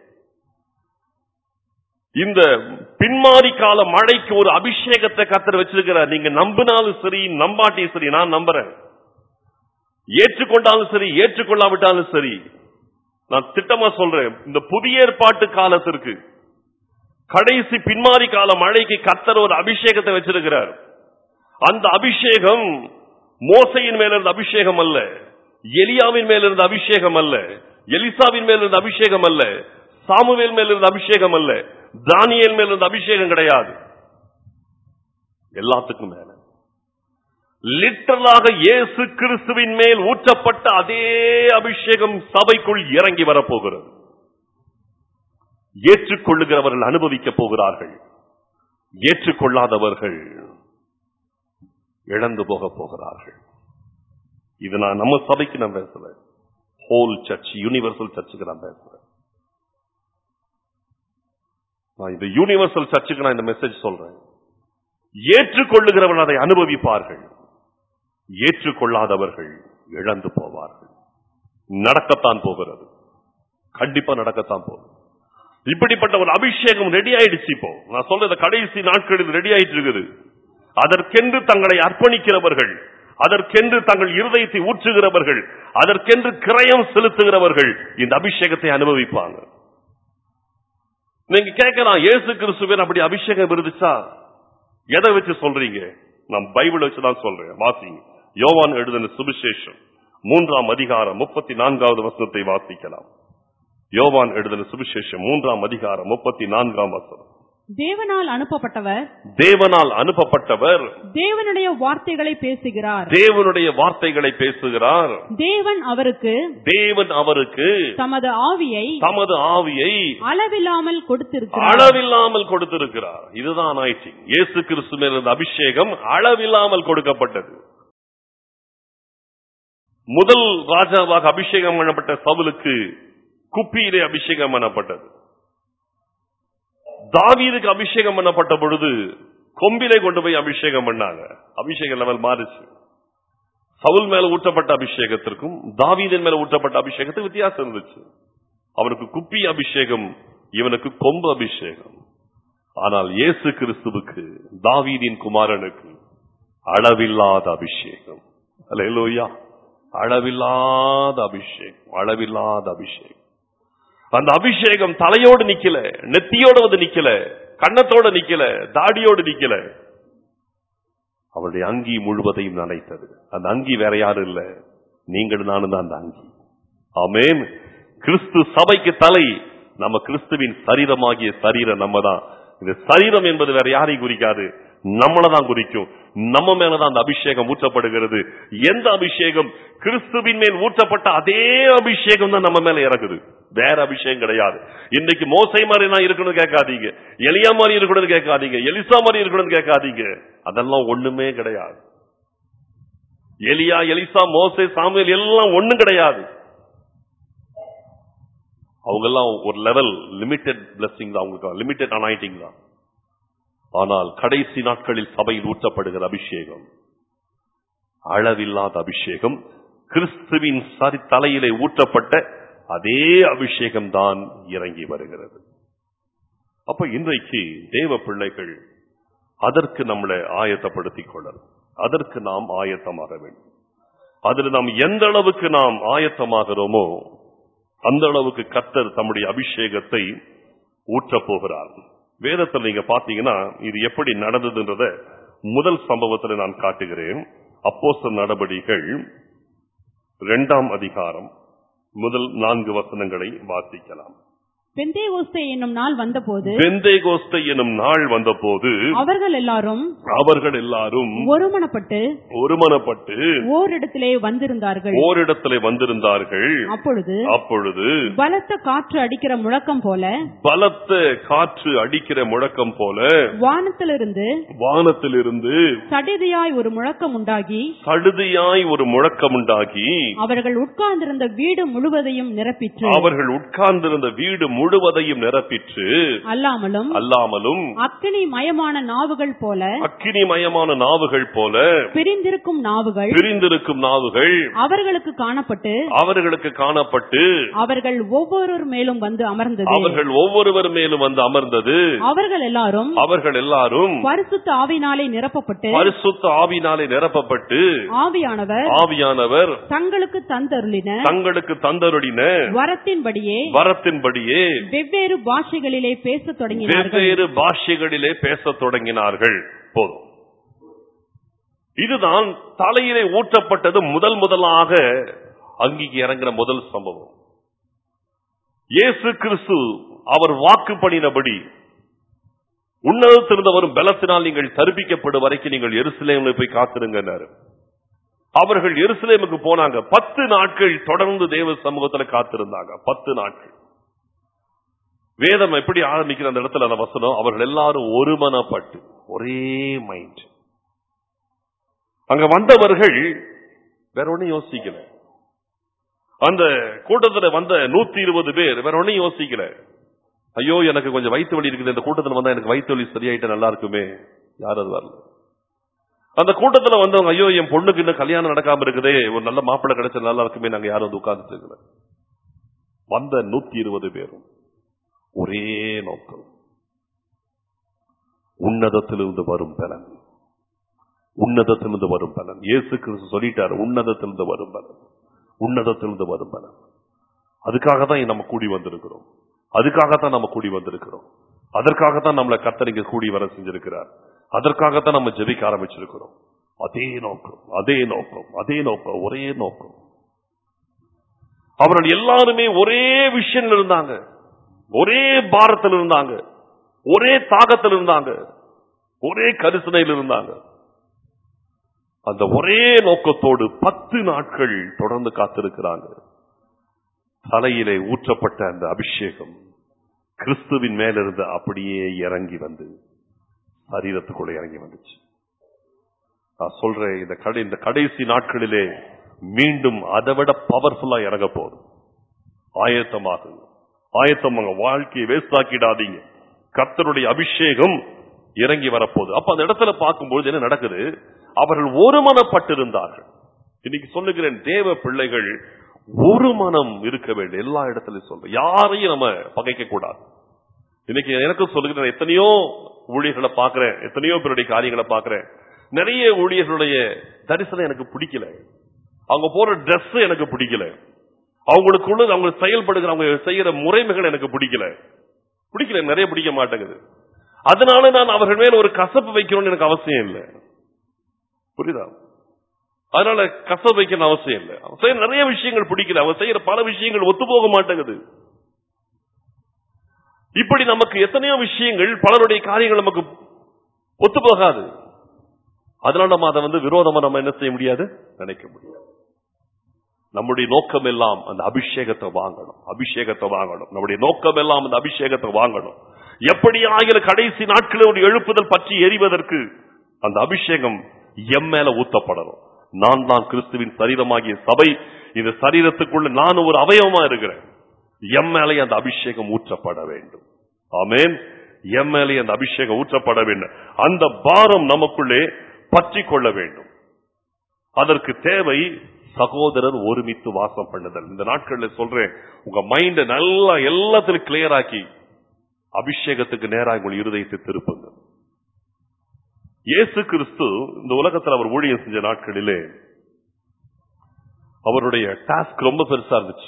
இந்த பின்மாறி கால மழைக்கு ஒரு அபிஷேகத்தை கர்த்தர் வச்சிருக்கிறார். நீங்க நம்பினாலும் சரி, நம்பாட்டியும் சரி, நான் நம்புறேன். ஏற்றுக்கொண்டாலும் சரி, ஏற்றுக்கொள்ளாவிட்டாலும் சரி, நான் திட்டமா சொல்றேன், இந்த புதிய ஏற்பாட்டு காலத்திற்கு கடைசி பின்மாரி கால மழைக்கு கர்த்தர் ஒரு அபிஷேகத்தை வச்சிருக்கிறார். அந்த அபிஷேகம் மோசையின் மேல இருந்த அபிஷேகம் அல்ல, எலியாவின் மேல இருந்த அபிஷேகம் அல்ல, எலிசாவின் மேல இருந்த அபிஷேகம் அல்ல, சாமுவேல் மேல இருந்த அபிஷேகம் அல்ல, தானியேல் மேல இருந்த அபிஷேகம் கிடையாது. எல்லாத்துக்கும் மேல லிட்டரலாக இயேசு கிறிஸ்துவின் மேல் ஊற்றப்பட்ட அதே அபிஷேகம் சபைக்குள் இறங்கி வரப்போகிறது. ஏற்றுக்கொள்ளுகிறவர்கள் அனுபவிக்க போகிறார்கள், ஏற்றுக்கொள்ளாதவர்கள் இழந்து போக போகிறார்கள். இது நான் நம்ம சபைக்கு நான் பேசல, ஹோல் சர்ச், யூனிவர்சல் சர்ச்சுக்கு நான் பேசுறேன். நான் இந்த யூனிவர்சல் சர்ச்சுக்கு நான் இந்த மெசேஜ் சொல்றேன். ஏற்றுக்கொள்ளுகிறவர்கள் அதை அனுபவிப்பார்கள், ஏற்றுக்கொள்ளாதவர்கள் இழந்து போவார்கள். நடக்கத்தான் போகிறது, கண்டிப்பா நடக்கத்தான் போகுது. இப்படிப்பட்ட ஒரு அபிஷேகம் ரெடி ஆயிடுச்சு. இப்போ நான் சொல்ற கடைசி நாட்களில் ரெடி ஆயிட்டு இருக்குது. அதற்கென்று தங்களை அர்ப்பணிக்கிறவர்கள், அதற்கென்று தங்கள் இருதயத்தை ஊற்றுகிறவர்கள், அதற்கென்று கிரயம் செலுத்துகிறவர்கள் இந்த அபிஷேகத்தை அனுபவிப்பாங்க. நீங்க கேட்கலாம், இயேசு கிறிஸ்துவின் அப்படி அபிஷேகம் இருந்துச்சா? எதை வச்சு சொல்றீங்க? நான் பைபிள் வச்சுதான் சொல்றேன். வாசிங்க. யோவான் எழுதின சுவிசேஷம் 3ஆம் அதிகாரம் 34வது வசனத்தை வாசிக்கலாம். யோவான் எழுதின சுவிசேஷம் 3ஆம் அதிகாரம் 34ஆம் வசனம். தேவனால் அனுப்பப்பட்டவர், தேவனால் அனுப்பப்பட்டவர் தேவனுடைய வார்த்தைகளை பேசுகிறார், தேவனுடைய வார்த்தைகளை பேசுகிறார். தேவன் அவருக்கு தமது ஆவியை அளவில்லாமல் கொடுத்திருக்கிறார். இதுதான் அனாயிண்டிங். இயேசு கிறிஸ்துவின் இருந்த அபிஷேகம் அளவில்லாமல் கொடுக்கப்பட்டது. முதல் ராஜாவாக அபிஷேகம் பண்ணப்பட்ட சவுலுக்கு குப்பியிலே அபிஷேகம் பண்ணப்பட்டது. தாவீதுக்கு அபிஷேகம் பண்ணப்பட்ட பொழுது கொம்பிலே கொண்டு போய் அபிஷேகம் பண்ணாங்க. அபிஷேக லெவல் மாறிச்சு. சவுல் மேல ஊற்றப்பட்ட அபிஷேகத்திற்கும் தாவீதின் மேல ஊற்றப்பட்ட அபிஷேகத்துக்கு வித்தியாசம் இருந்துச்சு. அவனுக்கு குப்பி அபிஷேகம், இவனுக்கு கொம்பு அபிஷேகம். ஆனால் இயேசு கிறிஸ்துவுக்கு, தாவீதின் குமாரனுக்கு அளவில்லாத அபிஷேகம். அல்லேலூயா. அளவில்லாத அபிஷேகம், அளவில்லாத அபிஷேகம். அந்த அபிஷேகம் தலையோடு நிக்கல, நெத்தியோடு வந்து நிக்கல, கண்ணத்தோடு நிக்கல, தாடியோடு நிக்கல. அவருடைய அங்கி முழுவதையும் நனைத்தது. அந்த அங்கி வேற யாரும் இல்ல, நீங்கள் நானும் தான் அந்த அங்கி. ஆமென். கிறிஸ்து சபைக்கு தலை. நம்ம கிறிஸ்துவின் சரீரமாகிய சரீரம் நம்ம தான். இந்த சரீரம் என்பது வேற யாரையும் குறிக்காது, நம்மளதான் குறிக்கும். நம்ம மேலதான் அந்த அபிஷேகம் ஊற்றப்படுகிறது. எந்த அபிஷேகம்? கிறிஸ்துவின் மேல் ஊற்றப்பட்ட அதே அபிஷேகம் தான் நம்ம மேல இறங்குது. வேற அபிஷேகம் கிடையாது. இன்னைக்கு மோசை மாதிரி நான் இருக்கணும்னு கேட்காதீங்க, எலியா மாதிரி இருக்கணும்னு கேட்காதீங்க, எலிசா மாதிரி இருக்கணும்னு கேட்காதீங்க. அதெல்லாம் ஒண்ணுமே கிடையாது. எலியா, எலிசா, மோசே, சாமுவேல் எல்லாம் ஒண்ணும் கிடையாது. அவங்க எல்லாம் ஒரு லெவல் லிமிட்டெட் பிளெஸிங் தான், அவங்களுக்கு லிமிட்டெட் அனாயிண்டிங் தான். ஆனால் கடைசி நாட்களில் சபையில் ஊற்றப்படுகிற அபிஷேகம் அளவில்லாத அபிஷேகம். கிறிஸ்துவின் தலையிலே ஊற்றப்பட்ட அதே அபிஷேகம் தான் இறங்கி வருகிறது. அப்ப இன்றைக்கு தேவ பிள்ளைகள் அதற்கு நம்மளை ஆயத்தப்படுத்திக் கொள்ளணும். அதற்கு நாம் ஆயத்தமாக வேண்டும். அதில் நாம் எந்த அளவுக்கு நாம் ஆயத்தமாகிறோமோ அந்த அளவுக்கு கர்த்தர் தம்முடைய அபிஷேகத்தை ஊற்றப் போகிறார். வேதத்தில் நீங்க பாத்தீங்கன்னா இது எப்படி நடந்ததுன்றத முதல் சம்பவத்தில் நான் காட்டுகிறேன். அப்போஸ்தலர் நடபடிகள் 2ஆம் அதிகாரம் முதல் 4 வசனங்களை வாசிக்கலாம். பெந்தேகோஸ்தே என்னும் நாள் வந்தபோது அவர்கள் எல்லாரும் ஒருமனப்பட்டு ஓரிடத்திலே வந்திருந்தார்கள். அப்பொழுது பலத்த காற்று அடிக்கிற முழக்கம் போல வானத்திலிருந்து சடிதியாய் ஒரு முழக்கம் உண்டாகி அவர்கள் உட்கார்ந்திருந்த வீடு முழுவதையும் நிரப்பிற்று. அல்லாமலும் அக்கினிமயமான நாவுகள் போல பிரிந்திருக்கும் நாவுகள் அவர்களுக்கு காணப்பட்டு அவர்கள் ஒவ்வொருவர் மேலும் வந்து அமர்ந்தது. அவர்கள் எல்லாரும் பரிசுத்த ஆவியினாலே நிரப்பப்பட்டு ஆவியானவர் தங்களுக்கு தந்தருளின வரத்தின்படியே வெவ்வேறு பாஷைகளிலே பேசத் தொடங்கினார்கள். போதும். இதுதான் தலையிலே ஊற்றப்பட்டது முதலாக அங்கிக்கு இறங்கின முதல் சம்பவம். இயேசு கிறிஸ்து அவர் வாக்கு பண்ணினபடி உன்னதத்திலிருந்து வரும் பலத்தினால் நீங்கள் தரிப்பிக்கப்படும் வரைக்கும் நீங்கள் எருசலேமில் போய் காத்திருங்கன்னாரு. அவர்கள் எருசலேமுக்கு போனாங்க. 10 நாட்கள் தொடர்ந்து தேவ சமூகத்தில் காத்திருந்தாங்க. 10 நாட்கள். வேதம் எப்படி ஆரம்பிக்கிற அந்த இடத்துல அந்த வசனம், அவர்கள் எல்லாரும் ஒருமனப்பட்டு ஒரே மைண்ட். அங்க வந்தவர்கள் வேற ஒன்னும் யோசிக்கல. அந்த கூட்டத்தில் வந்த 120 பேர் வேற ஒன்னும் யோசிக்கல. ஐயோ எனக்கு கொஞ்சம் வயிற்று வலி இருக்குது, இந்த கூட்டத்தில் வந்தா எனக்கு வயிற்று வலி சரியாயிட்ட நல்லா இருக்குமே. யாரும் வரல. அந்த கூட்டத்தில் வந்தவங்க ஐயோ என் பொண்ணுக்கு இன்னும் கல்யாணம் நடக்காம இருக்குதே, ஒரு நல்ல மாப்பிள்ளை கிடைச்சா நல்லா இருக்குமே, நாங்க யாரும் வந்து உட்கார்ந்துட்டு இருக்கல. வந்த 120 பேரும் ஒரே நோக்கம், உன்னதத்திலிருந்து வரும் பலன். இயேசு கிறிஸ்து சொல்லிட்டாரு, உன்னதத்திலிருந்து வரும் பலன். அதுக்காகத்தான் நம்ம கூடி வந்திருக்கிறோம். அதற்காகத்தான் நம்மளை கர்த்தர் இங்க கூடி வர செஞ்சிருக்கிறார். அதற்காகத்தான் நம்ம ஜெபிக்க ஆரம்பிச்சிருக்கிறோம். அதே நோக்கம், ஒரே நோக்கம். அவர்கள் எல்லாருமே ஒரே விஷயம் இருந்தாங்க, ஒரே பாரத்தில் இருந்தாங்க, ஒரே தாகத்தில் இருந்தாங்க, ஒரே கரிசனையில் இருந்தாங்க. அந்த ஒரே நோக்கத்தோடு 10 நாட்கள் தொடர்ந்து காத்திருக்கிறாங்க. தலையிலே ஊற்றப்பட்ட அந்த அபிஷேகம் கிறிஸ்துவின் மேலிருந்து அப்படியே இறங்கி வந்து சரீரத்துக்குள்ள இறங்கி வந்துச்சு. நான் சொல்றேன், இந்த கடைசி நாட்களிலே மீண்டும் அதை விட பவர்ஃபுல்லா இறங்க போகுது. ஆயத்தமாக வாழ்க்கையை வேஸ்ட் ஆக்கிடாதீங்க. கர்த்தருடைய அபிஷேகம் இறங்கி வரப்போகுது. அப்ப அந்த இடத்துல பார்க்கும்போது என்ன நடக்குது? அவர்கள் ஒருமனப்பட்டிருந்தார்கள். இன்னைக்கு சொல்லுகிறேன், தேவ பிள்ளைகள் ஒரு மனம் இருக்க வேண்டும். எல்லா இடத்துலயும் சொல்றேன், யாரையும் நம்ம பகைக்க கூடாது. இன்னைக்கு எனக்கும் சொல்லுகிறேன், எத்தனையோ ஊழியர்களை பார்க்கிறேன், எத்தனையோ பேருடைய காரியங்களை பார்க்கிறேன். நிறைய ஊழியர்களுடைய தரிசனம் எனக்கு பிடிக்கல, அவங்க போற டிரெஸ் எனக்கு பிடிக்கல, அவங்களுக்குள்ள அவங்க செயல்படுகிற அவங்க செய்யற முறைமைகள் எனக்கு பிடிக்கல, நிறைய பிடிக்க மாட்டேங்குது. அதனால நான் அவர்கள் மேல ஒரு கசப்பு வைக்கணும்னு எனக்கு அவசியம் இல்லை. புரியுதா? அதனால கசப்பு வைக்கணும் அவசியம் இல்லை. அவங்க செய்யற நிறைய விஷயங்கள் பிடிக்கல, அவங்க செய்யற பல விஷயங்கள் ஒத்து போக மாட்டேங்குது. இப்படி நமக்கு எத்தனையோ விஷயங்கள், பலருடைய காரியங்கள் நமக்கு ஒத்து போகாது. அதனால நம்ம அதை விரோதமா நம்ம என்ன செய்ய முடியாது, நினைக்க முடியாது. நம்முடைய நோக்கம் எல்லாம் அந்த அபிஷேகத்தை வாங்கணும். நம்முடைய நோக்கம் எல்லாம் அந்த அபிஷேகத்தை வாங்கணும். எப்படி ஆகிற கடைசி நாட்களில் எழுப்புதல் பற்றி எரிவதற்கு அந்த அபிஷேகம் எம் மேல ஊத்தப்படணும். நான் தான் கிறிஸ்துவின் சரீரமாகிய சபை. இந்த சரீரத்துக்குள்ள நான் ஒரு அவயவமா இருக்கிறேன். எம் மேலே அந்த அபிஷேகம் ஊற்றப்பட வேண்டும். ஆமென். எம் மேலே அந்த அபிஷேகம் ஊற்றப்பட வேண்டும். அந்த பாரம் நமக்குள்ளே பற்றி கொள்ள வேண்டும். அதற்கு தேவை சகோதரர் ஒருமித்து வாசம் பண்ணுதல். இந்த நாட்கள்ல சொல்றேன், உங்க மைண்ட நல்லா எல்லாத்திலும் கிளியர் ஆக்கி அபிஷேகத்துக்கு நேராக உங்கள் இருதயத்தை திருப்புங்க. இயேசு கிறிஸ்து இந்த உலகத்தில் அவர் ஊழியம் செஞ்ச நாட்களிலே அவருடைய டாஸ்க் ரொம்ப பெருசா இருந்துச்சு.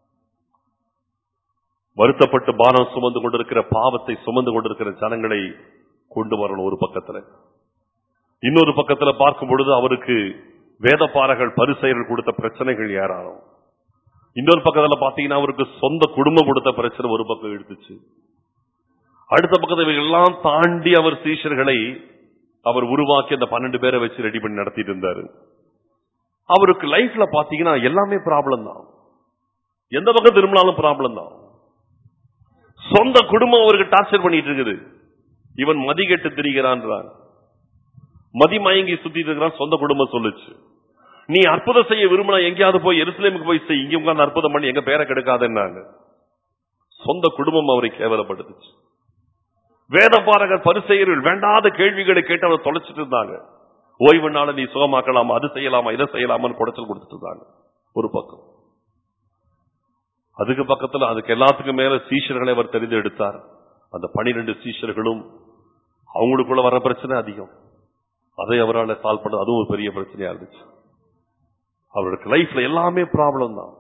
வருத்தப்பட்டு பாரம் சுமந்து கொண்டிருக்கிற, பாவத்தை சுமந்து கொண்டிருக்கிற ஜனங்களை கொண்டு வரணும் ஒரு பக்கத்துல. இன்னொரு பக்கத்துல பார்க்கும் பொழுது அவருக்கு வேதபாரகர்கள் பரிசேயர்கள் கொடுத்த பிரச்சனைகள் ஏராளம். இன்னொரு பக்கத்துல பாத்தீங்கன்னா அவருக்கு சொந்த குடும்பம் கொடுத்த பிரச்சனை ஒரு பக்கம் எடுத்துச்சு. அடுத்த பக்கத்தில் எல்லாம் தாண்டி அவர் சீஷர்களை அவர் உருவாக்கி அந்த 12 பேரை வச்சு ரெடி பண்ணி நடத்திட்டு இருந்தாரு. அவருக்கு லைஃப்ல பாத்தீங்கன்னா எல்லாமே ப்ராப்ளம் தான். எந்த பக்கம் திரும்பினாலும் ப்ராப்ளம் தான். சொந்த குடும்பம் அவருக்கு டார்ச்சர் பண்ணிட்டு இருக்குது. இவன் மதிகெட்டு திரிகிறான், மதி மயங்கி சுத்திட்டு இருக்கிறான். சொந்த குடும்பம் சொல்லுச்சு, நீ அற்புதம் செய்ய விரும்பினா எங்கேயாவது போய் எருசலேமுக்கு போய் செய், இங்க உட்கார்ந்து அற்புதம் பண்ணி எங்க பேரை கெடுக்காதுன்னாங்க. சொந்த குடும்பம் அவரை கேவலப்படுத்துச்சு. வேதபாரகர் பரிசேயர்கள் வேண்டாத கேள்விகளை கேட்டு அவர் தொலைச்சிட்டு இருந்தாங்க. ஓய்வு நாள நீ சுகமாக்கலாமா, அது செய்யலாமா, இதை செய்யலாமான்னு குடைச்சல் கொடுத்துட்டு இருந்தாங்க ஒரு பக்கம். அதுக்கு பக்கத்துல அதுக்கு எல்லாத்துக்கும் மேல சீஷர்களை அவர் தெரிந்து எடுத்தார். அந்த 12 சீஷர்களும் அவங்களுக்குள்ள வர பிரச்சனை அதிகம். அதை அவரால் சால்வ் பண்ண அதுவும் ஒரு பெரிய பிரச்சனையா இருந்துச்சு. அவருக்கு லைஃப்ல எல்லாமே ப்ராப்ளம் தான்.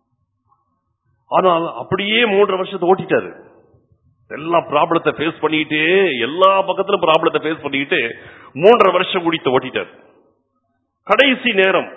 ஆனால் அப்படியே 3 வருஷத்தை ஓட்டிட்டாரு. எல்லா ப்ராப்ளத்தை ஃபேஸ் பண்ணிட்டு, எல்லா பக்கத்திலும் ப்ராப்ளத்தை ஃபேஸ் பண்ணிட்டு 3 வருஷம் குடித்து ஓட்டிட்டார். கடைசி நேரம்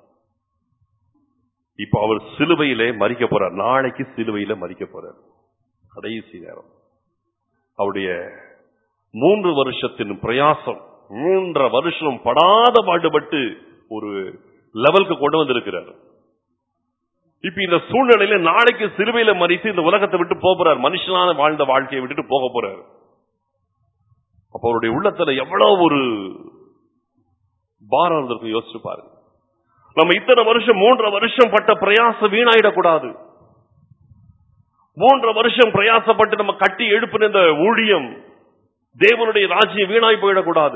இப்ப அவர் சிலுவையிலே மரிக்க போறார். நாளைக்கு சிலுவையில மரிக்க போறார். கடைசி நேரம் அவருடைய 3 வருஷத்தின் பிரயாசம், 3 வருஷம் படாத பாடுபட்டு ஒரு லெவலுக்கு கொண்டு வந்திருக்கிறார். இப்ப இந்த சூழ்நிலையில நாளைக்கு சிலுவையில மரித்து இந்த உலகத்தை விட்டு போறார். மனுஷனான வாழ்ந்த வாழ்க்கையை விட்டுட்டு போக போறார். அப்ப அவருடைய உள்ளத்துல எவ்வளவு ஒரு பாரம் இருந்திருக்கும் யோசிச்சு பாருங்க. நம்ம இத்தனை வருஷம் 3 வருஷம் பட்ட பிரயாசம் வீணாயிடக்கூடாது. 3 வருஷம் பிரயாசப்பட்டு நம்ம கட்டி எழுப்பின இந்த ஊழியம், தேவனுடைய ராஜ்யம் வீணாய் போயிடக்கூடாது.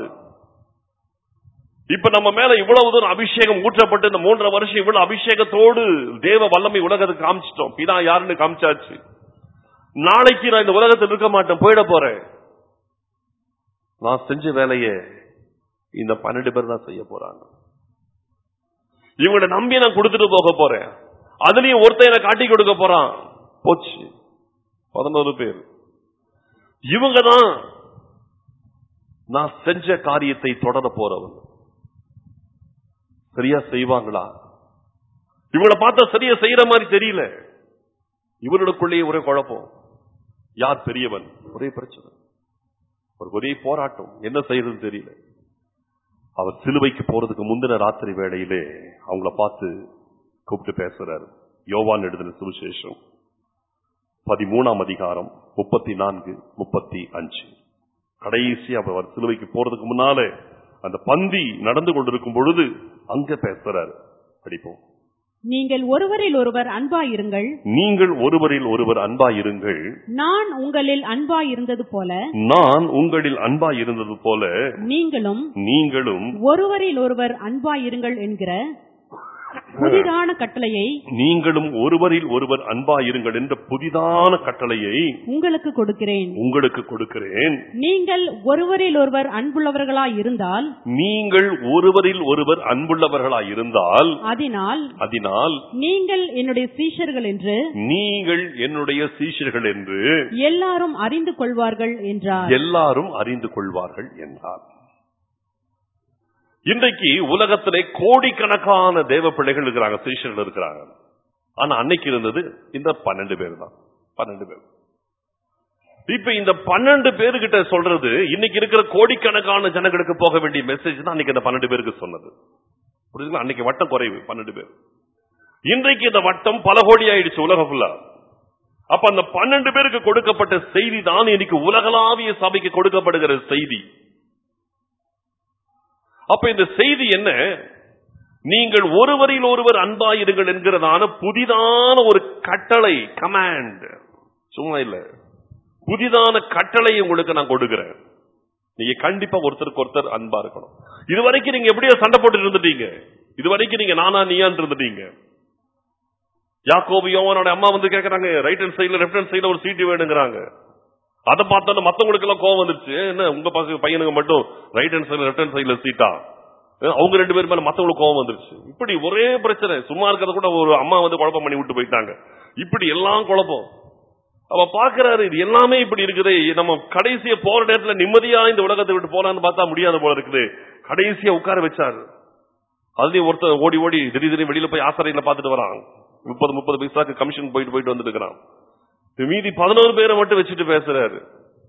இப்ப நம்ம மேல இவ்வளவு தூரம் அபிஷேகம் ஊற்றப்பட்டு இந்த 3 வருஷம் இவ்வளவு அபிஷேகத்தோடு தேவ வல்லமை உலகத்துக்கு காமிச்சிட்டோம். பிதா யாருன்னு காமிச்சாச்சு. நாளைக்கு நான் இந்த உலகத்தில் இருக்க மாட்டேன், போயிட போறேன். நான் செஞ்ச வேலையை இந்த 12 பேர் தான் செய்ய போறாங்க. இவங்களை நம்பி நான் கொடுத்துட்டு போக போறேன். அதுலயும் ஒருத்தனை காட்டி கொடுக்க போறான். போச்சு 11 பேர். இவங்க தான் நான் செஞ்ச காரியத்தை தொடர போறவங்க. சரியா செய்வாங்களா? இவங்களை பார்த்தா சரியா செய்யற மாதிரி தெரியல. இவர்களுக்குள்ளேயே ஒரே குழப்பம். யார் பெரியவன்? ஒரே பிரச்சனை, ஒரே போராட்டம். என்ன செய்யறதுன்னு தெரியல. அவர் சிலுவைக்கு போறதுக்கு முந்தின ராத்திரி வேளையிலே அவங்கள பார்த்து கூப்பிட்டு பேசுறாரு. யோவான் எழுதின சுவிசேஷம் 13ஆம் அதிகாரம் 34, 35. கடைசி அவர் சிலுவைக்கு போறதுக்கு முன்னாலே அந்த பந்தி நடந்து கொண்டிருக்கும் பொழுது அங்க பேசுறாரு. படிப்போம். நீங்கள் ஒருவரில் ஒருவர் அன்பாயிருங்கள். நீங்கள் ஒருவரில் ஒருவர் அன்பாயிருங்கள். நான் உங்களில் அன்பாயிருந்தது போல, நான் உங்களில் அன்பாயிருந்தது போல நீங்களும் ஒருவரில் ஒருவர் அன்பாயிருங்கள் என்கிற புதிதான கட்டளையை, நீங்களும் ஒருவரில் ஒருவர் அன்பாயிருங்கள் என்ற புதிதான கட்டளையை உங்களுக்கு கொடுக்கிறேன். நீங்கள் ஒருவரில் ஒருவர் அன்புள்ளவர்களாய் இருந்தால், அதனால் நீங்கள் என்னுடைய சீஷர்கள் என்று எல்லாரும் அறிந்து கொள்வார்கள் என்றார். இன்றைக்கு உலகத்திலே கோடிக்கணக்கான தேவ பிள்ளைகள் இருக்கிறாங்க, சீஷர்கள் இருக்கிறாங்க. ஆனா அன்னைக்கு இருந்தது இந்த 12 பேர் தான். 12 பேர். இப்ப இந்த 12 பேர்கிட்ட சொல்றது இன்னைக்கு இருக்கிற கோடிக்கணக்கான ஜனங்களுக்கு போக வேண்டிய மெசேஜ் தான் அன்னைக்கு இந்த 12 பேருக்கு சொன்னது. புரியுதுங்களா? அன்னைக்கு வட்டம் குறைவு 12 பேர். இன்றைக்கு இந்த வட்டம் பல கோடி ஆயிடுச்சு உலகம் ஃபுல்லா. அப்ப அந்த 12 பேருக்கு கொடுக்கப்பட்ட செய்தி தான் இன்னைக்கு உலகளாவிய சபைக்கு கொடுக்கப்படுகிற செய்தி. அப்ப இந்த செய்தி என்ன? நீங்கள் ஒருவரில் ஒருவர் அன்பாயிருங்கள் என்கிறதான புதிதான ஒரு கட்டளை, கமாண்ட். சும்மா இல்ல, புதிதான கட்டளை உங்களுக்கு நான் கொடுக்கிறேன். நீங்க கண்டிப்பா ஒருத்தருக்கு ஒருத்தர் அன்பா இருக்கணும். இதுவரைக்கும் நீங்க எப்படியோ சண்டை போட்டு இருந்துட்டீங்க. இது வரைக்கும் நீங்க நானா நீயான் இருந்துட்டீங்க. யாக்கோபு யோவானோட அம்மா வந்து கேக்குறாங்க, ரைட் ஹேண்ட் சைடுல லெஃப்ட் ஹேண்ட் சைடுல ஒரு சீட்டு வேணுங்கிறாங்க. அதை பார்த்தா மத்தவங்களுக்கு எல்லாம் கோவம் வந்துருச்சு. என்ன உங்க பையனுக்கு மட்டும் ரைட் ஹேண்ட் சைடுல லெஃப்ட் ஹேண்ட் சைடுல சீட்டா? அவங்க ரெண்டு பேரும் மேல மத்தவங்களுக்கு கோவம் வந்துருச்சு. இப்படி ஒரே பிரச்சனை. சும்மா இருக்கிறத கூட ஒரு அம்மா வந்து குழப்பம் பண்ணி விட்டு போயிட்டாங்க. இப்படி எல்லாம் குழப்பம். அவ பாக்குறாரு, இது எல்லாமே இப்படி இருக்குது. நம்ம கடைசியா போற நேரத்துல நிம்மதியா இந்த உலகத்தை விட்டு போலான்னு பார்த்தா முடியாத போல இருக்குது. கடைசியா உட்கார வச்சாரு. அதுலயும் ஒருத்தர் ஓடி ஓடி திடீர்னு வெளியில போய் ஆசிரியர்ல பாத்துட்டு வரான். 30 பைசாக்கு கமிஷன் போயிட்டு வந்துட்டு இருக்கிறான். மீதி 11 பேரை மட்டும் வச்சுட்டு பேசுறாரு.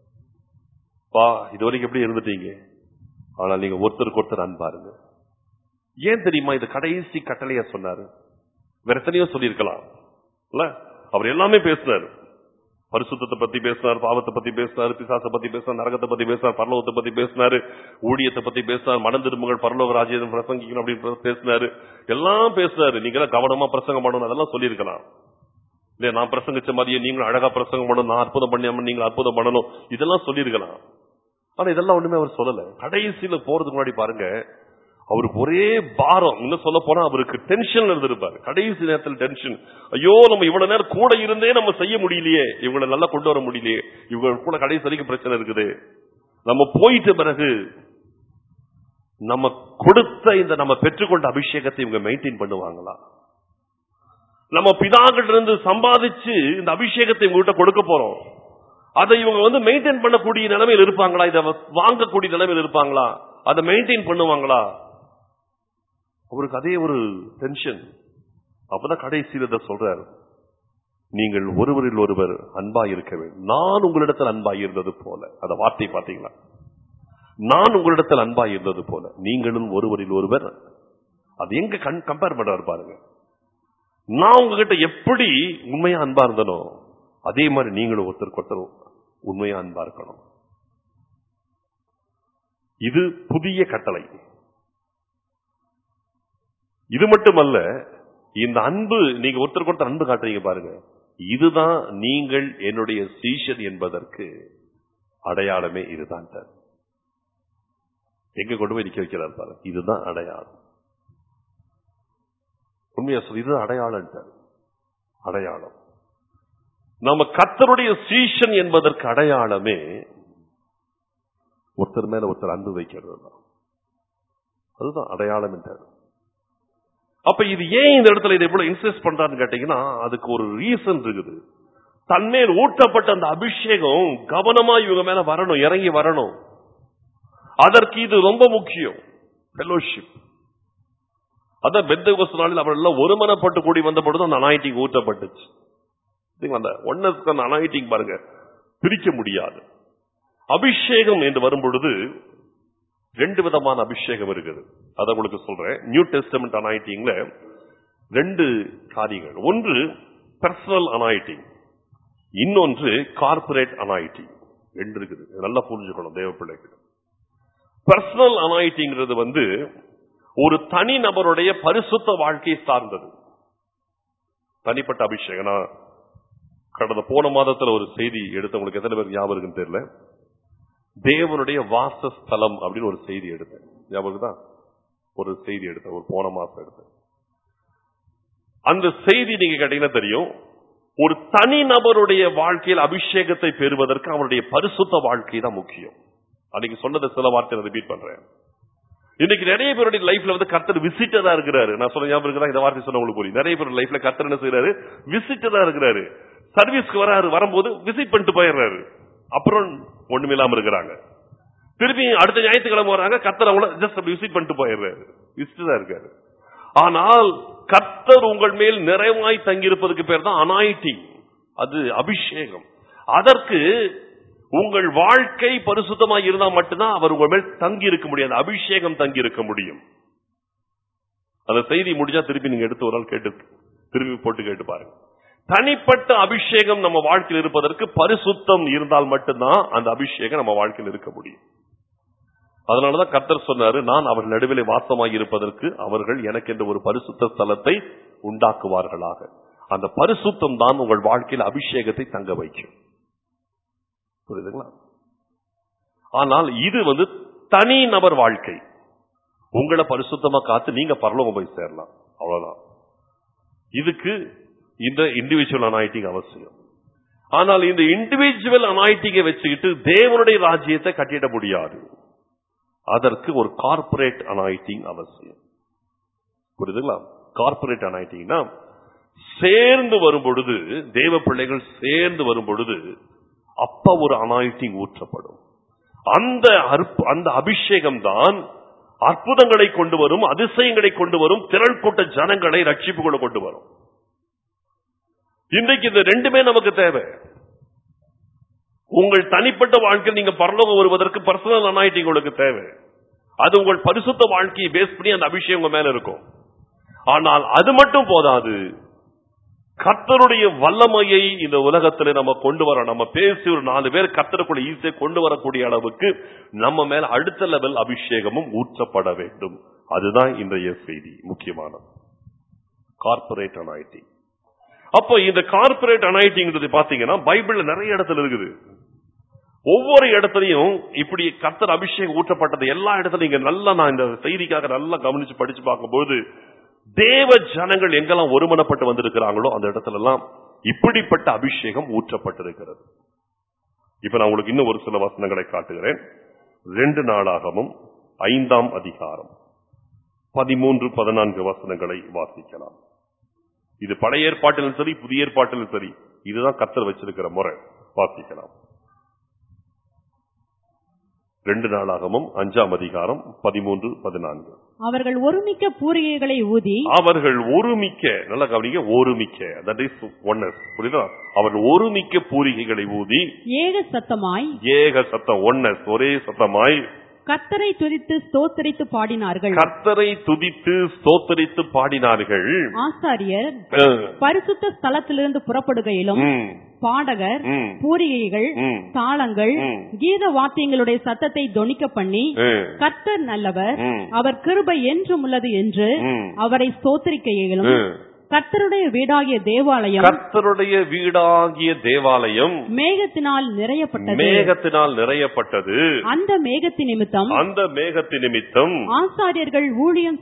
பா, இது வரைக்கும் எப்படி இருந்துட்டீங்க, ஆனால் நீங்க ஒருத்தருக்கு ஒருத்தர் அன்பாருங்க. ஏன் தெரியுமா இது கடைசி கட்டளையா சொன்னாரு? வேற எத்தனையோ சொல்லியிருக்கலாம் இல்ல? அவர் எல்லாமே பேசினார். பரிசுத்தத்தை பத்தி பேசினார், பாவத்தை பத்தி பேசினார், பிசாசை பத்தி பேசினார், நரகத்தை பத்தி பேசினார், பரலோகத்தை பத்தி பேசினாரு, ஊழியத்தை பத்தி பேசினார், மனம் திரும்புங்கள் பரலோக ராஜ்யம் பிரசங்கிக்கணும் அப்படின்னு பேசினாரு. எல்லாம் பேசினாரு. நீங்க கவனமா பிரசங்கம் பண்ணணும், அதெல்லாம் சொல்லியிருக்கலாம் இல்லையா? நான் பிரசங்கிச்ச மாதிரியே நீங்களும் அழகா பிரசங்கம் பண்ணணும், நான் அற்புதம் பண்ணி நீங்க அற்புதம் பண்ணணும், இதெல்லாம் சொல்லியிருக்கலாம். ஆனா இதெல்லாம் ஒண்ணுமே அவர் சொல்லல. கடைசியில போறதுக்கு முன்னாடி பாருங்க, அவருக்கு ஒரே பாரம். இன்னும் சொல்ல போனா அவருக்கு டென்ஷன் இருந்திருப்பாரு. கடைசி நேரத்தில் டென்ஷன். ஐயோ, நம்ம இவ்வளவு நேரம் கூட இருந்தே நம்ம செய்ய முடியலையே, இவங்களை நல்லா கொண்டு வர முடியலையே, இவங்க கூட கடைசி வரைக்கும் பிரச்சனை இருக்குது. நம்ம போயிட்ட பிறகு நம்ம கொடுத்த இந்த நம்ம பெற்றுக்கொண்ட அபிஷேகத்தை இவங்க மெயின்டைன் பண்ணுவாங்களா? நம்ம பிதாக்கிட்ட இருந்து சம்பாதிச்சு இந்த அபிஷேகத்தை இவங்க கொடுக்க போறோம். அதை இவங்க வந்து மெயின்டைன் பண்ணக்கூடிய நிலைமையில் இருப்பாங்களா? இதை வாங்கக்கூடிய நிலைமையில் இருப்பாங்களா? அதை மெயின்டைன் பண்ணுவாங்களா? அவருக்கு அதே ஒரு டென்ஷன். அப்பதான் கடைசியில் சொல்றாரு, நீங்கள் ஒருவரில் ஒருவர் அன்பாய் இருக்க வேண்டும், நான் உங்களிடத்தில் அன்பாய் இருந்தது போல. அந்த வார்த்தை பாத்தீங்களா? நான் உங்களிடத்தில் அன்பாய் இருந்தது போல நீங்களும் ஒருவரில் ஒருவர். அது எங்க கம்பேர் பண்றாரு பாருங்க. நான் உங்ககிட்ட எப்படி உண்மையா அன்பா இருந்தனோ அதே மாதிரி நீங்களும் ஒருத்தருக்கு ஒருத்தர் உண்மையா அன்பா இருக்கணும். இது புதிய கட்டளை. இது மட்டுமல்ல, இந்த அன்பு, நீங்க ஒருத்தருக்கு ஒருத்தர் அன்பு காட்டுறீங்க பாருங்க, இதுதான் நீங்கள் என்னுடைய சீஷன் என்பதற்கு அடையாளமே. இதுதான் எங்க கொண்டு போய் நிக்க வைக்கிறார் பாருங்க. இதுதான் அடையாளம். உண்மையா சொல்லி இதுதான் அடையாளம். அடையாளம் நம்ம கர்த்தருடைய சீஷன் என்பதற்கு அடையாளமே ஒருத்தர் மேல ஒருத்தர் அன்பு வைக்கிறது தான். அதுதான் அடையாளம் என்றார். அப்ப இது ஏன் இந்த இடத்துல இதை எவ்வளவு இன்சிஸ்ட் பண்றான்னு கேட்டீங்கன்னா, அதுக்கு ஒரு ரீசன் இருக்குது. தன்மேல் ஊட்டப்பட்ட அந்த அபிஷேகம் கவனமா இவங்க மேல வரணும், இறங்கி வரணும். அதற்கு இது ரொம்ப முக்கியம். ஃபெலோஷிப். அதான் பெந்தெகோஸ்து நாளில் அவர்கள் ஒருமனப்பட்டு கூடி வந்த பொழுது அந்த அனாயிண்டிங் ஊற்றப்பட்டுச்சு. அந்த ஒன்னஸ்க்கு அந்த அனாயிண்டிங் பாருங்க, பிரிக்க முடியாது. அபிஷேகம் என்று வரும் பொழுது ரெண்டு விதமான அபிஷேகம் இருக்குது. அதை உங்களுக்கு சொல்றேன். நியூ டெஸ்டமென்ட் அனாயிண்டிங்ல ரெண்டு காரியங்கள். ஒன்று பர்சனல் அனாயிண்டிங், இன்னொன்று கார்ப்பரேட் அனாயிண்டிங். ரெண்டு இருக்குது. நல்லா புரிஞ்சுக்கணும் தேவ பிள்ளைகள். பர்சனல் அனாயிண்டிங்கிறது வந்து ஒரு தனி நபருடைய பரிசுத்த வாழ்க்கையை சார்ந்தது. தனிப்பட்ட அபிஷேகம். நான் கடந்த போன மாதத்துல ஒரு செய்தி எடுத்தவங்களுக்கு எத்தனை பேர் ஞாபகம் இருக்குன்னு தெரியல. தேவனுடைய வாசஸ்தலம் அப்படின்னு ஒரு செய்தி எடுத்தேன். ஞாபகம் தான்? ஒரு செய்தி எடுத்தேன், ஒரு போன மாசம் எடுத்தேன். அந்த செய்தி நீங்க கேட்டீங்கன்னா தெரியும். ஒரு தனி நபருடைய வாழ்க்கையில் அபிஷேகத்தை பெறுவதற்கு அவருடைய பரிசுத்த வாழ்க்கை தான் முக்கியம். அன்னைக்கு சொன்னதை சில வார்த்தை ரிப்பீட் பண்றேன். இன்னைக்கு நிறைய பேருடைய லைஃப்ல வந்து கர்த்தர் விசிட்டரா இருக்கிறாரு. நான் சொல்ல ஞாபகம் இருக்குதா? இந்த வார்த்தை சொன்ன உங்களுக்கு புரியும். நிறைய பேர் லைஃப்ல கர்த்தர் என்ன செய்யறாரு? விசிட்டரா இருக்கிறாரு. சர்வீஸ்க்கு வராரு, வரும்போது விசிட் பண்ணிட்டு போயிடுறாரு, அப்புறம் ஒண்ணுமே இல்லாம இருக்கிறாங்க. திருப்பி அடுத்த ஞாயிற்றுக்கிழமை வராங்க, கர்த்தர் அவங்கள ஜஸ்ட் விசிட் பண்ணிட்டு போயிடுறாரு, விசிட்டரா இருக்காரு. ஆனால் கர்த்தர் உங்கள் மேல் நிறைவாய் தங்கியிருப்பதற்கு பேர் தான் அனாயிண்டிங். அது அபிஷேகம். அதற்கு உங்கள் வாழ்க்கை பரிசுத்தமாக இருந்தால் மட்டும்தான் அவர் உங்கள் மேல் தங்கி இருக்க முடியாது, அபிஷேகம் தங்கி இருக்க முடியும். அந்த செய்தி முடிஞ்சா திருப்பி நீங்க எடுத்து ஒரு நாள் கேட்டு திருப்பி போட்டு கேட்டு பாருங்க. தனிப்பட்ட அபிஷேகம் நம்ம வாழ்க்கையில் இருப்பதற்கு பரிசுத்தம் இருந்தால் மட்டும்தான் அந்த அபிஷேகம் நம்ம வாழ்க்கையில் இருக்க முடியும். அதனாலதான் கர்த்தர் சொன்னாரு, நான் அவர் நடுவிலே வாசமாகி இருப்பதற்கு அவர்கள் எனக்கு என்ற ஒரு பரிசுத்த ஸ்தலத்தை உண்டாக்குவார்களாக. அந்த பரிசுத்தம் தான் உங்கள் வாழ்க்கையில் அபிஷேகத்தை தங்க வைக்கும். புரியுதுங்களா? ஆனால் இது வந்து தனி நபர் வாழ்க்கை. உங்களை பரிசுத்தமா காத்து நீங்க பரலோகம் போய் சேரலாம். அவ்வளவுதான். இதுக்கு இந்த இண்டிவிஜுவல் அனாயிட்டிங் அவசியம். ஆனால் இந்த இண்டிவிஜுவல் அனாயிட்டிங்கை வச்சுக்கிட்டு தேவனுடைய ராஜ்யத்தை கட்டிட முடியாது. அதற்கு ஒரு கார்ப்பரேட் அனாயிட்டிங் அவசியம். புரியுதுங்களா? கார்ப்பரேட் அனாயிட்டிங்னா சேர்ந்து வரும் பொழுது, தேவ பிள்ளைகள் சேர்ந்து வரும் பொழுது அப்ப ஒரு அனாயிட்டிங் ஊற்றப்படும். அந்த அபிஷேகம் தான் அற்புதங்களை கொண்டு வரும், அதிசயங்களை கொண்டு வரும், திரள் கூட்ட ஜனங்களை ரட்சிப்புக்குள்ள கொண்டு வரும். இன்றைக்கு இந்த ரெண்டுமே நமக்கு தேவை. உங்கள் தனிப்பட்ட வாழ்க்கையில் நீங்க பரலோகம் வருவதற்கு பர்சனல் அனாயிட்டிங் உங்களுக்கு தேவை. அது உங்கள் பரிசுத்த வாழ்க்கையை பேஸ் பண்ணி அந்த அபிஷேகம் உங்க மேல இருக்கும். ஆனால் அது மட்டும் போதாது. கர்த்தருடைய வல்லமையை இந்த உலகத்தில் நம்ம கொண்டு வர, நம்ம பேசி ஒரு 4 பேர் கர்த்தருக்குள்ள ஈஸியா கொண்டு வரக்கூடிய அளவுக்கு நம்ம மேல அடுத்த லெவல் அபிஷேகமும் ஊற்றப்பட வேண்டும். அதுதான் இன்றைய செய்தி முக்கியமானது. Corporate anointing. அப்போ இந்த கார்ப்பரேட் அனாயிட்டிங் பாத்தீங்கன்னா பைபிள்ல நிறைய இடத்துல இருக்குது. ஒவ்வொரு இடத்துலயும் இப்படி கர்த்தர் அபிஷேகம் ஊற்றப்பட்டது எல்லா இடத்துலயும் இங்க நல்லா நான் இந்த செய்திக்காக நல்லா கவனிச்சு படிச்சு பார்க்கும்போது தேவ ஜனங்கள் எங்கெல்லாம் ஒருமனப்பட்டு வந்திருக்கிறாங்களோ அந்த இடத்துல எல்லாம் இப்படிப்பட்ட அபிஷேகம் ஊற்றப்பட்டிருக்கிறது. இப்ப நான் உங்களுக்கு இன்னும் ஒரு சில வசனங்களை காட்டுகிறேன். 2 நாளாகமும் 5ஆம் அதிகாரம் 13-14 வசனங்களை வாசிக்கலாம். இது பழைய ஏற்பாட்டிலும் சரி புதிய ஏற்பாட்டிலும் சரி, இதுதான் கர்த்தர் வச்சிருக்கிற முறை. வாசிக்கலாம். 2 நாளாகமும் 5ஆம் அதிகாரம் 13-14. அவர்கள் ஒருமிக்க பூரிகைகளை ஊதி, அவர்கள் ஒருமிக்க, நல்லா கவனிங்க, ஒருமிக்க, that is oneness. புரியுதா? அவர்கள் ஒருமிக்க பூரிகைகளை ஊதி ஏக சத்தம் oneness, ஒரே சத்தமாய் கர்த்தரை துதித்து ஸ்தோத்திரித்து பாடினார்கள். கர்த்தரை துதித்து ஸ்தோத்திரித்து பாடினார்கள். ஆசாரியர் பரிசுத்த ஸ்தலத்திலிருந்து புறப்படுகையிலும் பாடகர் பூரிகைகள், தாளங்கள், கீத வாத்தியங்களுடைய சத்தத்தை தொனிக்க பண்ணி கர்த்தர் நல்லவர், அவர் கிருபை என்றும் உள்ளது என்று அவரை ஸ்தோத்திரிக்கையிலும் கர்த்தருடைய வீடாகிய தேவாலயம் மேகத்தினால் நிறையப்பட்டது. அந்த மேகத்தின் நிமித்தம் ஆசாரியர்கள் ஊழியம்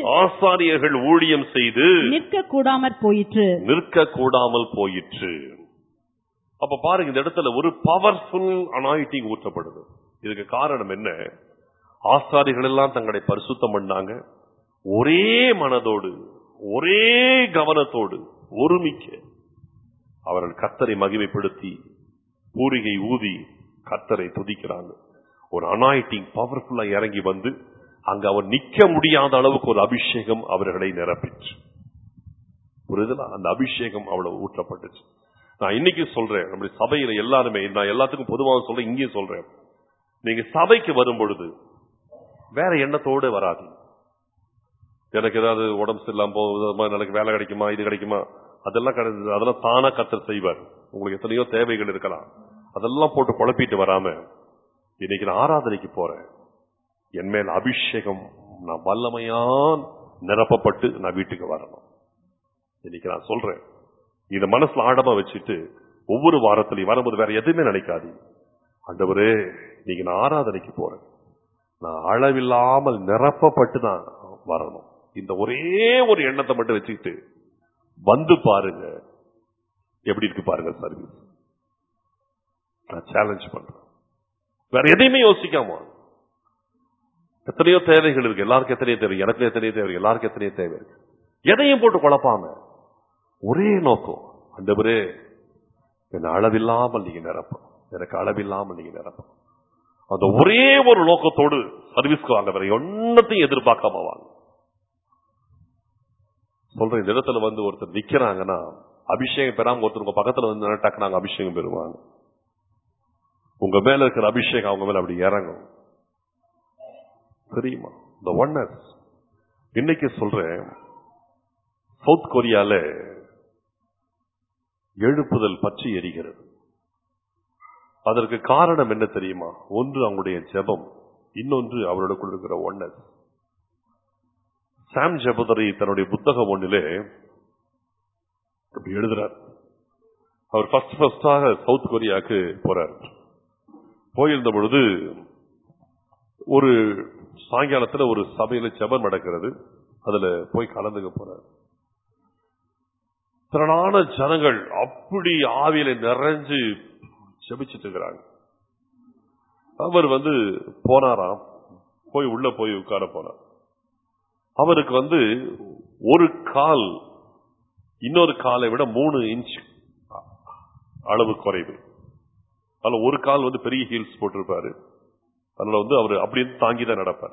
செய்து நிற்க கூடாமல் போயிற்று. அப்ப பாருங்க, இந்த இடத்துல ஒரு பவர்ஃபுல் அனாயிட்டிங் ஊற்றப்படுது. இதுக்கு காரணம் என்ன? ஆசாரிகள் எல்லாம் தங்களை பரிசுத்தம் பண்ணாங்க. ஒரே மனதோடு, ஒரே கவனத்தோடு ஒருமிக்க அவர்கள் கர்த்தரை மகிமைப்படுத்தி பூரிகை ஊதி கர்த்தரை துதிக்கிறாங்க. ஒரு அனாயிட்டிங் பவர்ஃபுல்லா இறங்கி வந்து அங்க அவர் நிக்க முடியாத அளவுக்கு ஒரு அபிஷேகம் அவர்களை நிரப்பிச்சு. புரியுதுல? அந்த அபிஷேகம் அவ்வளவு ஊற்றப்பட்டுச்சு. நான் இன்னைக்கு சொல்றேன், நம்முடைய சபையில எல்லாருமே, நான் எல்லாத்துக்கும் பொதுவாக சொல்றேன், இங்கேயும் சொல்றேன், நீங்க சபைக்கு வரும் பொழுது வேற எண்ணத்தோடு வராது. எனக்கு ஏதாவது உடம்பு சரியில்லாம போகுது, எனக்கு வேலை கிடைக்குமா, இது கிடைக்குமா, அதெல்லாம் கிடையாது. அதெல்லாம் தானா கர்த்தர் செய்வார். உங்களுக்கு எத்தனையோ தேவைகள் இருக்கலாம், அதெல்லாம் போட்டு குழப்பிட்டு வராம, இன்னைக்கு நான் ஆராதனைக்கு போறேன், என் மேல் அபிஷேகம், நான் வல்லமையான் நிரப்பப்பட்டு நான் வீட்டுக்கு வரணும். இன்னைக்கு நான் சொல்றேன், இத மனசுல ஆழமா வச்சுட்டு ஒவ்வொரு வாரத்திலையும் வரும்போது வேற எதுவுமே நினைக்காது. ஆண்டவரே, இன்னைக்கு நான் ஆராதனைக்கு போறேன், நான் அளவில்லாமல் நிரப்பப்பட்டு தான் வரணும். இந்த ஒரே ஒரு எண்ணத்தை மட்டும் வச்சுக்கிட்டு வந்து பாருங்க, எப்படி இருக்கு பாருங்க சர்வீஸ். நான் சேலஞ்ச் பண்றேன். வேற எதையுமே யோசிக்காம, எத்தனையோ தேவைகள் இருக்கு, எல்லாருக்கும் எத்தனையோ தேவை, எனக்கு எத்தனையோ தேவை, எல்லாருக்கும் எத்தனையோ தேவை இருக்கு. எதையும் போட்டு குழப்பாம ஒரே நோக்கம், ஆண்டவரே என்ன அளவில்லாமல் நீங்க நிரப்பணும், எனக்கு அளவில்லாமல் நீங்க நிரப்பணும். அந்த ஒரே ஒரு நோக்கத்தோடு சர்வீஸ்க்கு வாங்க, வேற ஒன்னத்தையும் எதிர்பார்க்காம வாங்க. சொல்றேன், இந்த இடத்துல வந்து ஒருத்தர் நிக்கிறாங்கன்னா அபிஷேகம் பெறாம ஒருத்தர் உங்க பக்கத்துல வந்து நினைட்டாக்க நாங்க அபிஷேகம் பெறுவாங்க. உங்க மேல இருக்கிற அபிஷேகம் அவங்க மேல அப்படி இறங்கும், தெரியுமா? இந்த ஒன்னஸ். இன்னைக்கு சொல்றேன், சவுத் கொரியால எழுப்புதல் பற்றி எரிகிறது. அதற்கு காரணம் என்ன தெரியுமா? ஒன்று அவங்களுடைய ஜெபம், இன்னொன்று அவர்களுக்குள் இருக்கிற ஒன்னஸ். சாம் ஜெபதரி தன்னுடைய புத்தகம் ஒன்றிலே எழுதுறார். அவர் ஃபர்ஸ்டாக சவுத் கொரியாவுக்கு போறார். போயிருந்த பொழுது ஒரு சாயங்காலத்துல ஒரு சபையில ஜெபம் நடக்கிறது. அதுல போய் கலந்துக்க போறாரு. திரளான ஜனங்கள் அப்படி ஆவியில நிறைஞ்சு ஜெபிச்சிட்டு இருக்கிறாங்க. அவர் போனாராம். போய் உள்ள போய் உட்கார போனார். அவருக்கு ஒரு கால் இன்னொரு காலை விட 3 இன்ச் அளவு குறைவு. அதுல ஒரு கால் பெரிய ஹீல்ஸ் போட்டிருப்பாரு. அதனால அவர் அப்படி தாங்கிதான் நடப்பாரு.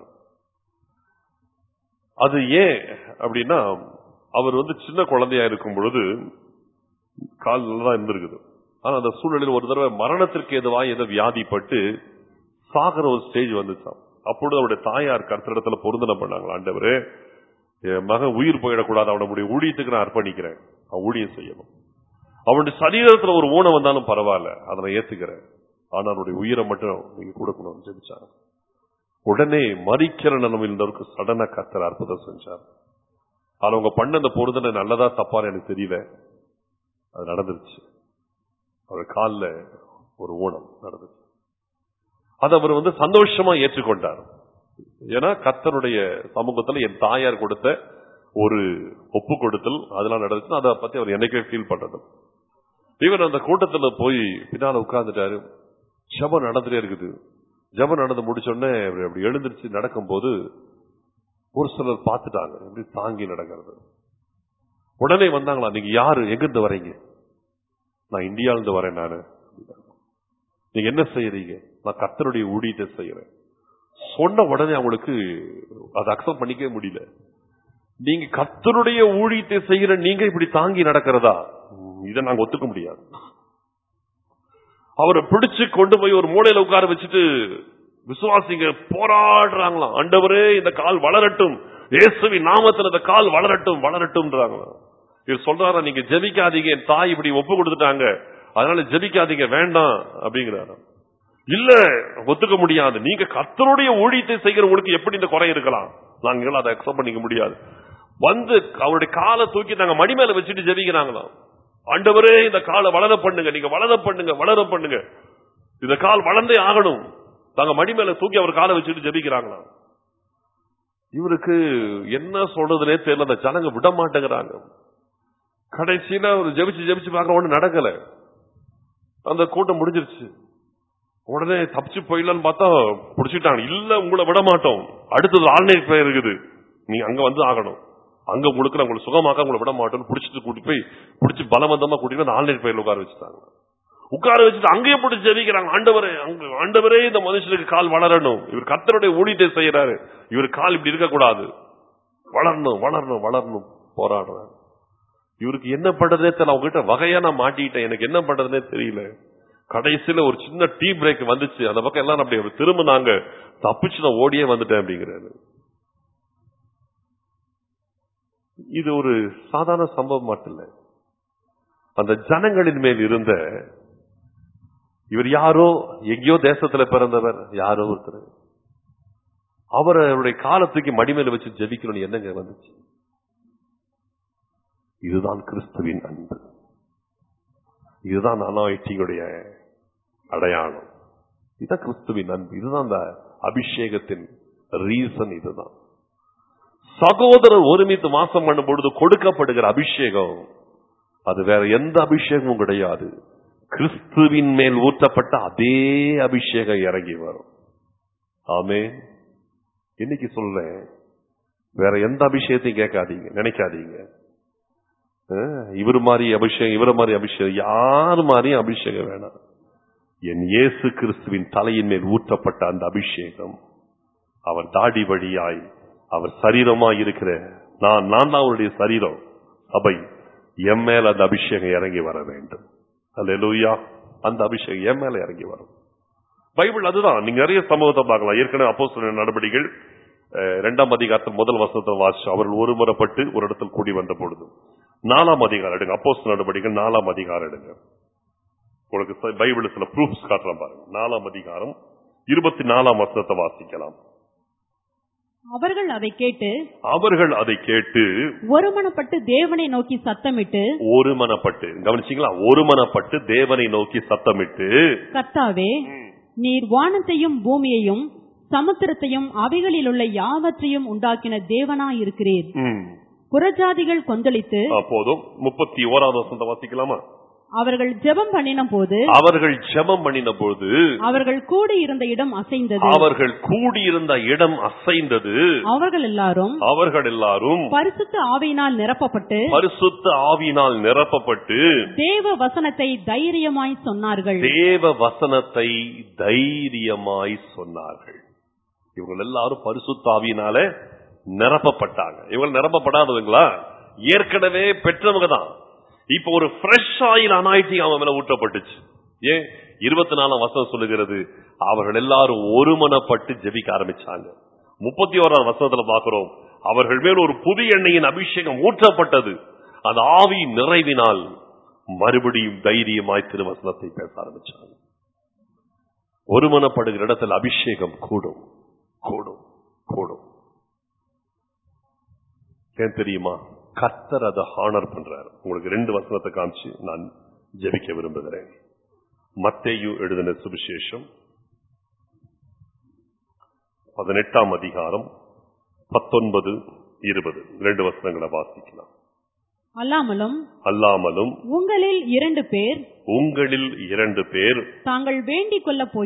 அது ஏன் அப்படின்னா, அவர் சின்ன குழந்தையா இருக்கும் பொழுது கால் நல்லா இருந்திருக்குது. ஆனா அந்த சூழ்நிலையில் ஒரு தடவை மரணத்திற்கு எதுவாக ஏதோ வியாதிப்பட்டு சாகிற ஒரு ஸ்டேஜ் வந்துச்சான். அப்பொழுது அவருடைய தாயார் கர்த்தரிடத்துல பொருந்தனை பண்ணாங்களா, ஆண்டவரே என் மகன் உயிர் போயிடக்கூடாது, அவனுடைய ஊழியத்துக்கு நான் அர்ப்பணிக்கிறேன், அவன் ஊழியம் செய்யணும். அவனுடைய சரீரத்துல ஒரு ஊனம் வந்தாலும் பரவாயில்ல, அதை நான் ஏத்துக்கிறேன், ஆனா அவனுடைய உயிரை மட்டும் நீங்க கொடுக்கணும் ஜெபிச்சாங்க. உடனே மரிக்கிற நிலைமையில் இருந்தவருக்கு சடனா கர்த்தர் அற்புதம் செஞ்சார். அவங்க பண்ண அந்த பொருந்தனை நல்லதா தப்பான்னு எனக்கு தெரியல, அது நடந்துருச்சு. அவர் காலில் ஒரு ஊனம் நடந்துச்சு. அது அவர் சந்தோஷமா ஏற்றுக்கொண்டார். ஏன்னா கர்த்தருடைய சமூகத்தில் என் தாயார் கொடுத்த ஒரு ஒப்பு கொடுத்தல் அதெல்லாம் நடந்துச்சு. அதை பத்தி அவர் என்னைக்கே ஃபீல் பண்றது. இவர் அந்த கூட்டத்தில் போய் பின்னால உட்கார்ந்துட்டாரு. ஜெபம் நடந்துட்டே இருக்குது. ஜெபம் நடந்து முடிச்சோடனே அப்படி எழுந்திருச்சு நடக்கும் போது ஒரு சிலர் பார்த்துட்டாங்க, எப்படி தாங்கி நடக்கிறது. உடனே வந்தாங்களா, நீங்க யாரு, எங்கிருந்து வரீங்க? நான் இந்தியாவில இருந்து வரேன். நானு. நீங்க என்ன செய்யறீங்க? நான் கர்த்தருடைய ஊழியத்தை செய்யறேன். சொன்ன உடனே அவங்களுக்கு அதை அக்செப்ட் பண்ணிக்கவே முடியல. நீங்க கர்த்தருடைய ஊழியத்தை செய்யற நீங்க இப்படி தாங்கி நடக்கிறதா? இதை நாங்க ஒத்துக்க முடியாது. அவரை பிடிச்சு கொண்டு போய் ஒரு மூலையில உட்கார வச்சுட்டு விசுவாசிங்க போராடுறாங்களாம். ஆண்டவரே இந்த கால் வளரட்டும், இயேசுவின் நாமத்தில் இந்த கால் வளரட்டும் வளரட்டும்ன்றாங்களாம். இவர் சொல்றாரா, நீங்க ஜெபிக்காதீங்க, என் தாய் இப்படி ஒப்பு கொடுத்துட்டாங்க, அதனால ஜெபிக்காதீங்க வேண்டாம் அப்படிங்கிறாரு. இல்ல, ஒத்துக்க முடியாது. நீங்க கர்த்தருடைய ஊழியத்தை செய்கிறவங்களுக்கு எப்படி இந்த குறை இருக்கலாம்? நாங்க அதை அக்செப்ட் பண்ணிக்க முடியாது. அவருடைய காலை தூக்கி நாங்க மடி மேல வச்சுட்டு ஜெபிக்கிறாங்களாம். ஆண்டவரே இந்த காலை வளர பண்ணுங்க, நீங்க வளர பண்ணுங்க வளர பண்ணுங்க, இந்த கால் வளர்ந்தே ஆகணும். தாங்க மடி மேல தூக்கி அவர் காலை வச்சுட்டு ஜெபிக்கிறாங்களாம். இவருக்கு என்ன சொல்றதுனே தெரியல. அந்த ஜனங்க விட மாட்டேங்கிறாங்க. கடைசியில ஒரு ஜெபிச்சு பார்க்க ஒண்ணு நடக்கல. அந்த கூட்டம் முடிஞ்சிருச்சு. உடனே தப்பிச்சு போயிடலான்னு பார்த்தா பிடிச்சிட்டாங்க. இல்ல, உங்களை விட மாட்டோம், அடுத்தது ஆன்லைன் பேர் இருக்குது, நீ அங்க ஆகணும், அங்க உங்களுக்கு உங்களை சுகமாக்க உங்களை விட மாட்டோம் பிடிச்சிட்டு கூட்டிட்டு போய் பிடிச்சி பலவந்தமா கூட்டிட்டு அந்த ஆன்லைன் பேர்ல உட்கார வச்சுட்டாங்க. உட்கார வச்சுட்டு அங்கேயே போட்டு ஜெபிக்கிறாங்க. ஆண்டவரே இந்த மனுஷனுக்கு கால் வளரணும், இவர் கர்த்தருடைய ஊழியத்தை செய்யறாரு, இவர் கால் இப்படி இருக்க கூடாது, வளரணும் வளரணும் வளரணும் போராடுறாரு. இவருக்கு என்ன பண்றதே தெரியல. அவங்ககிட்ட வகையா நான் மாட்டிட்டேன், எனக்கு என்ன பண்றதுனே தெரியல. கடைசியில ஒரு சின்ன டீ பிரேக் வந்துச்சு. அந்த பக்கம் எல்லாம் அப்படி திரும்ப நாங்க தப்பிச்சு நான் ஓடியே வந்துட்டேன் அப்படிங்கிறாரு. இது ஒரு சாதாரண சம்பவம் மட்டும் இல்ல. அந்த ஜனங்களின் மேல் இருந்த இவர் யாரோ எங்கேயோ தேசத்துல பிறந்தவர், யாரோ ஒருத்தர், அவருடைய காலத்துக்கு மடிமேல வச்சு ஜெபிக்கணும் என்னங்க வந்துச்சு? இதுதான் கிறிஸ்துவின் அன்பு, இதுதான் அனாயிட்டியுடைய அடையாளம், இதுதான் கிறிஸ்துவின் அன்பு, இதுதான் அந்த அபிஷேகத்தின் ரீசன். இதுதான் சகோதரர் ஒருமித்து வாசம் பண்ணும் பொழுது கொடுக்கப்படுகிற அபிஷேகம். அது வேற எந்த அபிஷேகமும் கிடையாது. கிறிஸ்துவின் மேல் ஊற்றப்பட்ட அதே அபிஷேகம் இறங்கி வரும். ஆமென். இன்னைக்கு சொல்றேன், வேற எந்த அபிஷேகத்தையும் கேட்காதீங்க, நினைக்காதீங்க. இவர் மாதிரி அபிஷேகம், இவர மாதிரி அபிஷேகம், யார் மாதிரியும் அபிஷேகம் வேணாம். என் இயேசு கிறிஸ்துவின் தலையின் மேல் ஊற்றப்பட்ட அந்த அபிஷேகம், அவர் தாடி வழியாய் அவர் சரீரமாய் இருக்கிற நான் தான் அவருடைய சரீரம் சபை, என் மேல அந்த அபிஷேகம் இறங்கி வர வேண்டும். அல்லேலூயா. அந்த அபிஷேகம் என் மேல இறங்கி வரும். பைபிள் அதுதான். நீங்க நிறைய சம்பவத்தை பார்க்கலாம். ஏற்கனவே அப்போஸ்தலர் நடபடிகள் 2ஆம் அதிகாரத்தில் முதல் வசனத்தை வாசிச்சு, அவர்கள் ஒருமுறைப்பட்டு ஒரு இடத்தில் கூடி வந்த பொழுது. 4ஆம் அதிகாரம் எடுங்க. அப்போஸ்தலர் நடபடிகள் 4ஆம் அதிகாரம் எடுங்க. உங்களுக்கு பைபிள் சில ப்ரூஃப்ஸ் காட்டுறேன் பாருங்க. 4ஆம் அதிகாரம் 24ஆம் வசனத்தை வாசிக்கலாம். அவர்கள் அதை கேட்டு ஒருமனப்பட்டு தேவனை நோக்கி சத்தமிட்டு, ஒருமனப்பட்டு, கவனிச்சீங்களா? ஒருமனப்பட்டு தேவனை நோக்கி சத்தமிட்டு, கர்த்தாவே, நீர் வானத்தையும் பூமியையும் சமுத்திரத்தையும் அவைகளில் உள்ள யாவற்றையும் உண்டாக்கின தேவனாயிருக்கிறீர். புறஜாதிகள் கொந்தளித்து போதும். 31வது வசனத்தை வாசிக்கலாமா? அவர்கள் ஜெபம் பண்ணின போது அவர்கள் கூடியிருந்த இடம் அசைந்தது. அவர்கள் எல்லாரும் பரிசுத்த ஆவியினால் நிரப்பப்பட்டு தேவ வசனத்தை தைரியமாய் சொன்னார்கள். இவங்க எல்லாரும் பரிசுத்த ஆவியினால நிரப்பப்பட்டாங்க. இவங்க நிரப்பப்படாதவங்களா? ஏற்கனவே பெற்றவங்க தான். இப்ப ஒரு ஃப்ரெஷ் ஆயில் அனாயிட்டிங் அவன் மேல ஊற்றப்பட்டுச்சு. ஏன்? 24 வசனம் சொல்லுகிறது, அவர்கள் எல்லாரும் ஒருமனப்பட்டு ஜெபிக்க ஆரம்பிச்சாங்க. 31 வசனத்துல பார்க்கிறோம், அவர்கள் மேல் ஒரு புதிய எண்ணெயின் அபிஷேகம் ஊற்றப்பட்டது. அந்த ஆவி நிறைவினால் மறுபடியும் தைரியமாய் திருவசனத்தை பேச ஆரம்பிச்சாங்க. ஒருமனப்படுகிற இடத்தில் அபிஷேகம் கூடும் கூடும் கூடும். ஏன் தெரியுமா? கர்த்தர் அதை ஹானர் பண்றார். உங்களுக்கு 2 வசனத்தை காமிச்சு நான் ஜெபிக்க விரும்புகிறேன். மத்தேயு எழுதின சுவிசேஷம் 18ஆம் அதிகாரம் 19, 20 2 வசனங்களை வாசிக்கலாம். அல்லாமலும் உங்களில் 2 பேர் தாங்கள் வேண்டிக்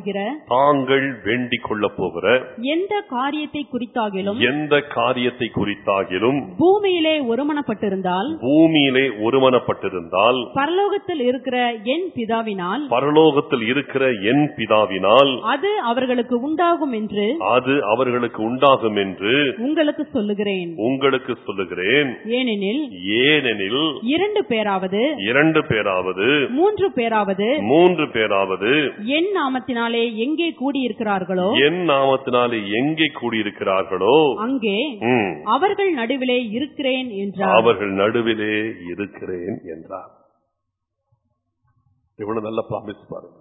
கொள்ள போகிற எந்த காரியத்தை குறித்தாகிலும் பூமியிலே ஒருமனப்பட்டிருந்தால் பரலோகத்தில் இருக்கிற என் பிதாவினால் அது அவர்களுக்கு உண்டாகும் என்று உங்களுக்கு சொல்லுகிறேன். ஏனெனில் 2 பேராவது 3 பேராவது என் நாமத்தினாலே எங்கே கூடியிருக்கிறார்களோ அங்கே அவர்கள் நடுவிலே இருக்கிறேன் என்றார். இவ்வளவு நல்ல ப்ராமிஸ் பாருங்க.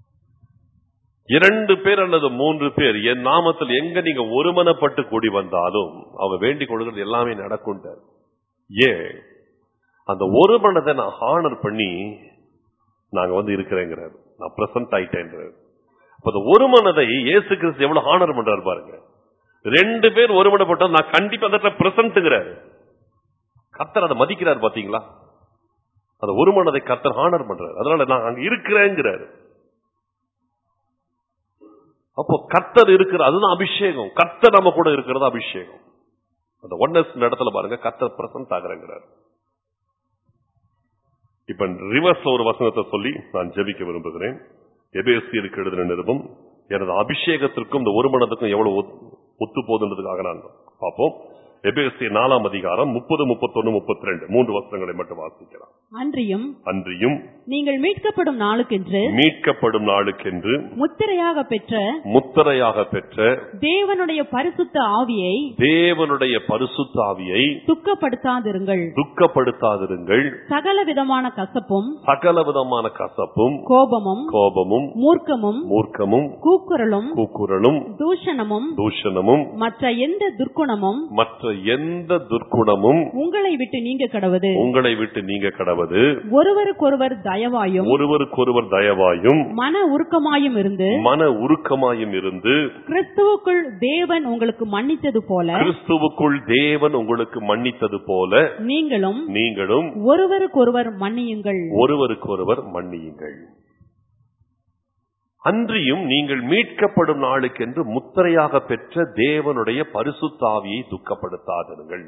2 பேர் அல்லது 3 பேர் என் நாமத்தில் எங்க நீங்க ஒருமனப்பட்டு கூடி வந்தாலும் அவங்க வேண்டிக் கொள்கிறது எல்லாமே நடக்கும். ஏன்? அந்த ஒரு மனதை நான் ஹானர் பண்ணி நாங்க இருக்கிறேங்கிறார். நான் பிரசன்ட் ஆயிட்டேன். அப்ப அந்த ஒரு மனதை இயேசு கிறிஸ்து எவ்வளவு ஹானர் பண்றாரு பாருங்க. 2 பேர் ஒருமனப்பட்ட நான் கண்டிப்பா அந்த பிரசன்ட்ங்கிறாரு. கர்த்தர் அதை மதிக்கிறார். பாத்தீங்களா? அந்த ஒரு மனதை கர்த்தர் ஹானர் பண்றாரு. அதனால நான் அங்க இருக்கிறேங்கிறாரு. அப்போ கர்த்தர் இருக்கிற அதுதான் அபிஷேகம். கர்த்தர் நம்ம கூட இருக்கிறது அபிஷேகம். அந்த ஒன்னஸ் இடத்துல பாருங்க, கர்த்தர் பிரசன்ட் ஆகிறார். இப்ப ரிவர்ஸ்ல ஒரு வசனத்தை சொல்லி நான் ஜெபிக்க விரும்புகிறேன். எபேசியருக்கு எழுதின நிருபம் எனது அபிஷேகத்திற்கும் இந்த ஒரு மனதுக்கும் எவ்வளவு ஒத்து போதுன்றதுக்காக நான் பார்ப்போம். எபேசியர் 4ஆம் அதிகாரம் 30, 31, 32 3 வசனங்களை மட்டும் வாசிக்கலாம். அன்றியும் நீங்கள் மீட்கப்படும் நாளுக்கென்று முத்திரையாக பெற்ற தேவனுடைய பரிசுத்த ஆவியை துக்கப்படுத்தாதிருங்கள். சகல விதமான கசப்பும் கோபமும் மூர்க்கமும் கூக்குரலும் தூஷணமும் மற்ற எந்த துர்க்குணமும் உங்களை விட்டு நீங்க கடவது. ஒருவருக்கொருவர் தயவாயும் மன உருக்கமாயும் இருந்து கிறிஸ்துவுக்குள் தேவன் உங்களுக்கு மன்னித்தது போல நீங்களும் ஒருவருக்கொருவர் மன்னியுங்கள். அன்றியும் நீங்கள் மீட்கப்படும் நாளுக்கென்று முத்திரையாக பெற்ற தேவனுடைய பரிசுத்த ஆவியை துக்கப்படுத்தாதிருங்கள்.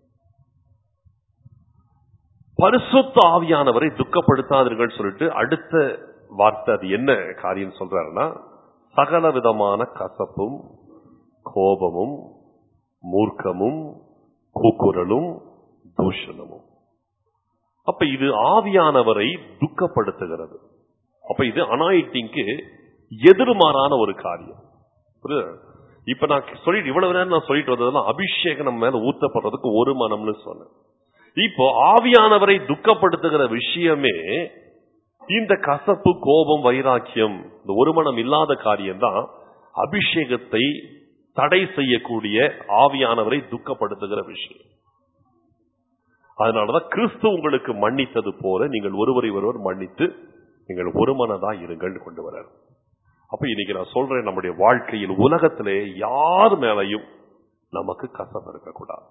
பரிசுத்த ஆவியானவரை துக்கப்படுத்தாதீர்கள் சொல்லிட்டு அடுத்த வார்த்தை அது என்ன காரியம் சொல்றாருன்னா, சகல விதமான கசப்பும் கோபமும் மூர்க்கமும் கூக்குரலும் தூஷணமும். அப்ப இது ஆவியானவரை துக்கப்படுத்துகிறது. அப்ப இது அனாயிட்டிங்க்கு எதிர்மாறான ஒரு காரியம். இப்ப நான் சொல்லிட்டு இவ்வளவு நேரம் நான் சொல்லிட்டு வந்ததெல்லாம் அபிஷேகம் நம்ம மேல ஊத்தப்படுறதுக்கு ஒரு மனம்னு சொன்னேன். இப்போ ஆவியானவரை துக்கப்படுத்துகிற விஷயமே இந்த கசப்பு கோபம் வைராக்கியம் இந்த ஒரு மனம் இல்லாத காரியம்தான் அபிஷேகத்தை தடை செய்யக்கூடிய ஆவியானவரை துக்கப்படுத்துகிற விஷயம். அதனாலதான் கிறிஸ்து உங்களுக்கு மன்னித்தது போல நீங்கள் ஒருவரை ஒருவர் மன்னித்து நீங்கள் ஒரு மனதா இருங்கள் கொண்டு வர. அப்ப இன்னைக்கு நான் சொல்றேன், நம்முடைய வாழ்க்கையில் உலகத்திலே யார் மேலையும் நமக்கு கசப்பு இருக்கக்கூடாது.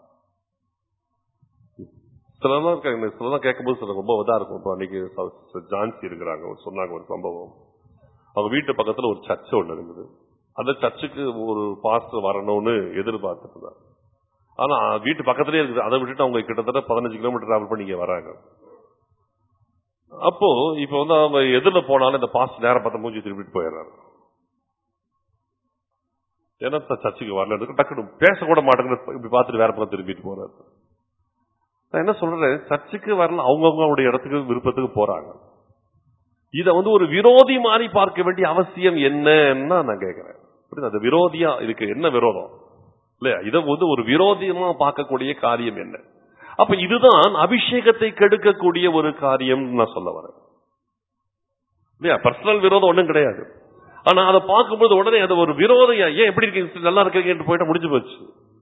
சிலதான் இருக்காங்க, சிலதான் கேட்கும்போது சில ரொம்ப இதா இருக்கும். இப்போ அன்னைக்கு ஜான்சி இருக்கிறாங்க, சொன்னாங்க ஒரு சம்பவம். அவங்க வீட்டு பக்கத்துல ஒரு சர்ச் ஒண்ணு இருக்குது. அந்த சர்ச்சுக்கு ஒரு பாஸ்டர் வரணும்னு எதிர்பார்த்துட்டு இருந்தாங்க. ஆனா வீட்டு பக்கத்திலே இருக்குது. அதை விட்டுட்டு அவங்க கிட்டத்தட்ட 15 கிலோமீட்டர் டிராவல் பண்ணி இங்க வராங்க. அப்போ இப்ப அவங்க எதிர்ல போனாலும் இந்த பாஸ்டர் நேரம் பார்த்து மூஞ்சி திருப்பிட்டு போயிடுறாரு. ஏன்னா சர்ச்சுக்கு வரல, டக்குனு பேசக்கூட மாட்டேங்குது, இப்படி பார்த்துட்டு வேற பக்கம் திரும்பிட்டு போறாரு. நான் என்ன சொல்றேன், சர்ச்சுக்கு வரல, அவங்கவுங்களுடைய இடத்துக்கு விருப்பத்துக்கு போறாங்க. இத ஒரு விரோதி மாதிரி பார்க்க வேண்டிய அவசியம் என்னன்னா நான் கேட்கிறேன். அந்த விரோதியா இதுக்கு என்ன விரோதம் இல்லையா? இத ஒரு விரோதியமா பார்க்கக்கூடிய காரியம் என்ன? அப்ப இதுதான் அபிஷேகத்தை கெடுக்கக்கூடிய ஒரு காரியம் நான் சொல்ல வரேன் இல்லையா? பர்சனல் விரோதம் ஒண்ணும் கிடையாது. ஆனா அதை பார்க்கும்போது உடனே அது ஒரு விரோதியா, ஏன் எப்படி இருக்கு, நல்லா இருக்கீங்க போயிட்டா முடிஞ்சு போச்சு.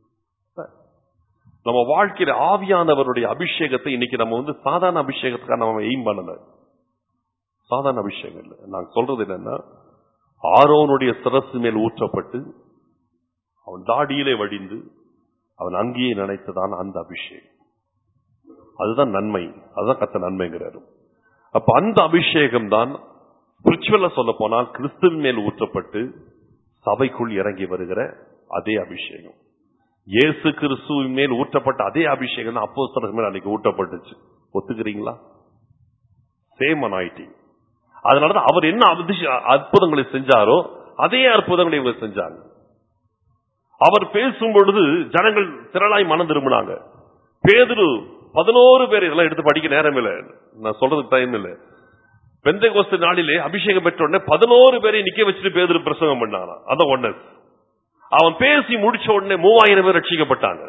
நம்ம வாழ்க்கையில ஆவியானவருடைய அபிஷேகத்தை இன்னைக்கு நம்ம சாதாரண அபிஷேகத்துக்காக நம்ம எய்ம் பண்ணல. சாதாரண அபிஷேகம் இல்லை. நான் சொல்றது என்னன்னா, ஆரோனுடைய சிரசு மேல் ஊற்றப்பட்டு அவன் தாடியிலே வடிந்து அவன் அங்கேயே நினைத்ததான் அந்த அபிஷேகம். அதுதான் நன்மை, அதுதான் கர்த்தர் நன்மைங்கிறாரு. அப்ப அந்த அபிஷேகம் தான் ஸ்பிரிச்சுவலா சொல்ல போனால் கிறிஸ்துவின் மேல் ஊற்றப்பட்டு சபைக்குள் இறங்கி வருகிற அதே அபிஷேகம். இயேசு கிறிஸ்துவின் மேல் ஊற்றப்பட்ட அதே அபிஷேகம் தான் அப்போஸ்தலர்கள் மேல் அன்னைக்கு ஊற்றப்பட்டுச்சு. ஒத்துக்கிறீங்களா? Same anointing. அதனாலதான் அவர் என்ன அற்புதங்களை செஞ்சாரோ அதே அற்புதங்களை இவங்க செஞ்சாங்க. அவர் பேசும் பொழுது ஜனங்கள் திரளாய் மனம் திரும்பினாங்க. பேதுரு 11 பேர், இதெல்லாம் எடுத்து படிக்க நேரம் இல்லை, நான் சொல்றதுக்கு டைம் இல்லை. பெந்தேகோஸ்து நாளிலே அபிஷேகம் பெற்ற உடனே 11 பேரை நிக்க வச்சுட்டு பேதுரு பிரசங்கம் பண்ணானா. அதான் ஒண்ணு. அவன் பேசி முடிச்ச உடனே 3000 பேர் ரட்சிக்கப்பட்டாங்க.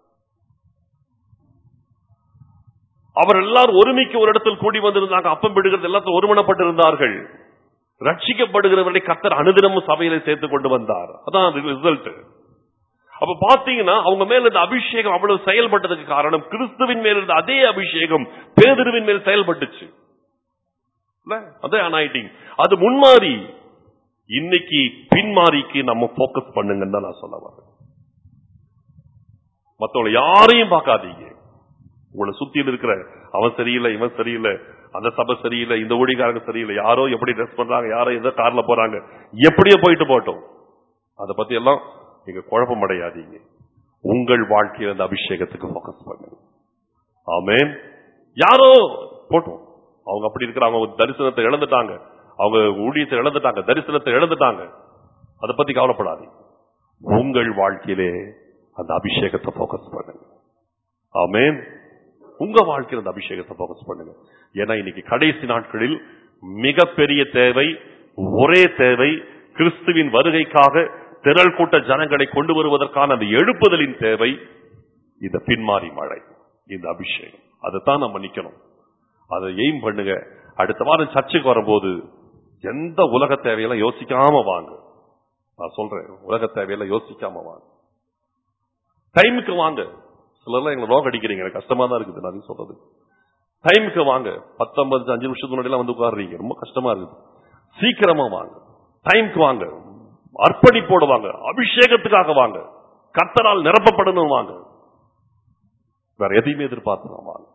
அவர் எல்லாரும் ஒருமிக்க ஒரு இடத்தில் கூடி வந்திருந்தாங்க. அப்பம் விடுகிறது எல்லாத்தையும் ஒருமனப்பட்டு இருந்தார்கள். ரட்சிக்கப்படுகிறவர்களை கர்த்தர் அனுதினமும் சபையில சேர்த்து கொண்டு வந்தார். அதான் ரிசல்ட். அப்ப பாத்தீங்கன்னா அவங்க மேல இருந்த அபிஷேகம் அவ்வளவு செயல்பட்டதுக்கு காரணம் கிறிஸ்துவின் மேல இருந்த அதே அபிஷேகம் பேதுருவின் மேல் செயல்பட்டுச்சு. அதே அனாயிட்டிங். அது முன்மாறி. இன்னைக்கு பின்மாறிக்கு நம்ம போக்கஸ் பண்ணுங்கன்னு தான் நான் சொல்ல வரேன். மத்தவங்களை யாரையும் பார்க்காதீங்க. உங்களை சுத்தியில் இருக்கிற அவன் சரியில்லை, இவன் சரியில்லை, அந்த சபை சரியில்லை, இந்த ஊழியக்காரங்க சரியில்லை, யாரோ எப்படி ட்ரெஸ் பண்றாங்க, யாரோ எந்த கார்ல போறாங்க, எப்படியோ போயிட்டு போட்டோம். அதை பத்தி எல்லாம் நீங்க குழப்பம் அடையாதீங்க. உங்கள் வாழ்க்கையில் அந்த அபிஷேகத்துக்கு போக்கஸ் பண்ணுங்க. ஆமென். யாரோ போட்டோம், அவங்க அப்படி இருக்கிறாங்க, அவங்க தரிசனத்தை இழந்துட்டாங்க, அவங்க ஊழியத்தை இழந்துட்டாங்க, தரிசனத்தை இழந்துட்டாங்க, அதை பத்தி கவலைப்படாதீங்க. உங்கள் வாழ்க்கையிலே அந்த அபிஷேகத்தை போக்கஸ் பண்ணுங்க. ஆமென். உங்க வாழ்க்கையில் அந்த அபிஷேகத்தை போக்கஸ் பண்ணுங்க. ஏன்னா இன்னைக்கு கடைசி நாட்களில் மிகப்பெரிய தேவை, ஒரே தேவை, கிறிஸ்துவின் வருகைக்காக திரள் கூட்ட ஜனங்களை கொண்டு வருவதற்கான அந்த எழுப்புதலின் தேவை இந்த பின்மாறி மழை, இந்த அபிஷேகம். அதைத்தான் நம்ம நிக்கணும். அதை எய்ம் பண்ணுங்க. அடுத்த வாரம் சர்ச்சுக்கு வரும்போது எந்த உலக தேவையெல்லாம் யோசிக்காம வாங்க. நான் சொல்றேன், உலக தேவையெல்லாம் யோசிக்காம வாங்க. டைமுக்கு வாங்க. சிலர்லாம் எங்களை ரோக் அடிக்கிறீங்க, எனக்கு கஷ்டமா தான் இருக்குது நான் சொல்றது. டைமுக்கு வாங்க. 10-5 நிமிஷத்துக்கு முன்னாடி வந்து உட்காடுறீங்க, ரொம்ப கஷ்டமா இருக்குது. சீக்கிரமா வாங்க, டைமுக்கு வாங்க, அர்ப்பணிப்போடு வாங்க, அபிஷேகத்துக்காக வாங்க, கர்த்தரால் நிரப்பப்படணும் வாங்க, வேற எதையுமே எதிர்பார்த்து வாங்க.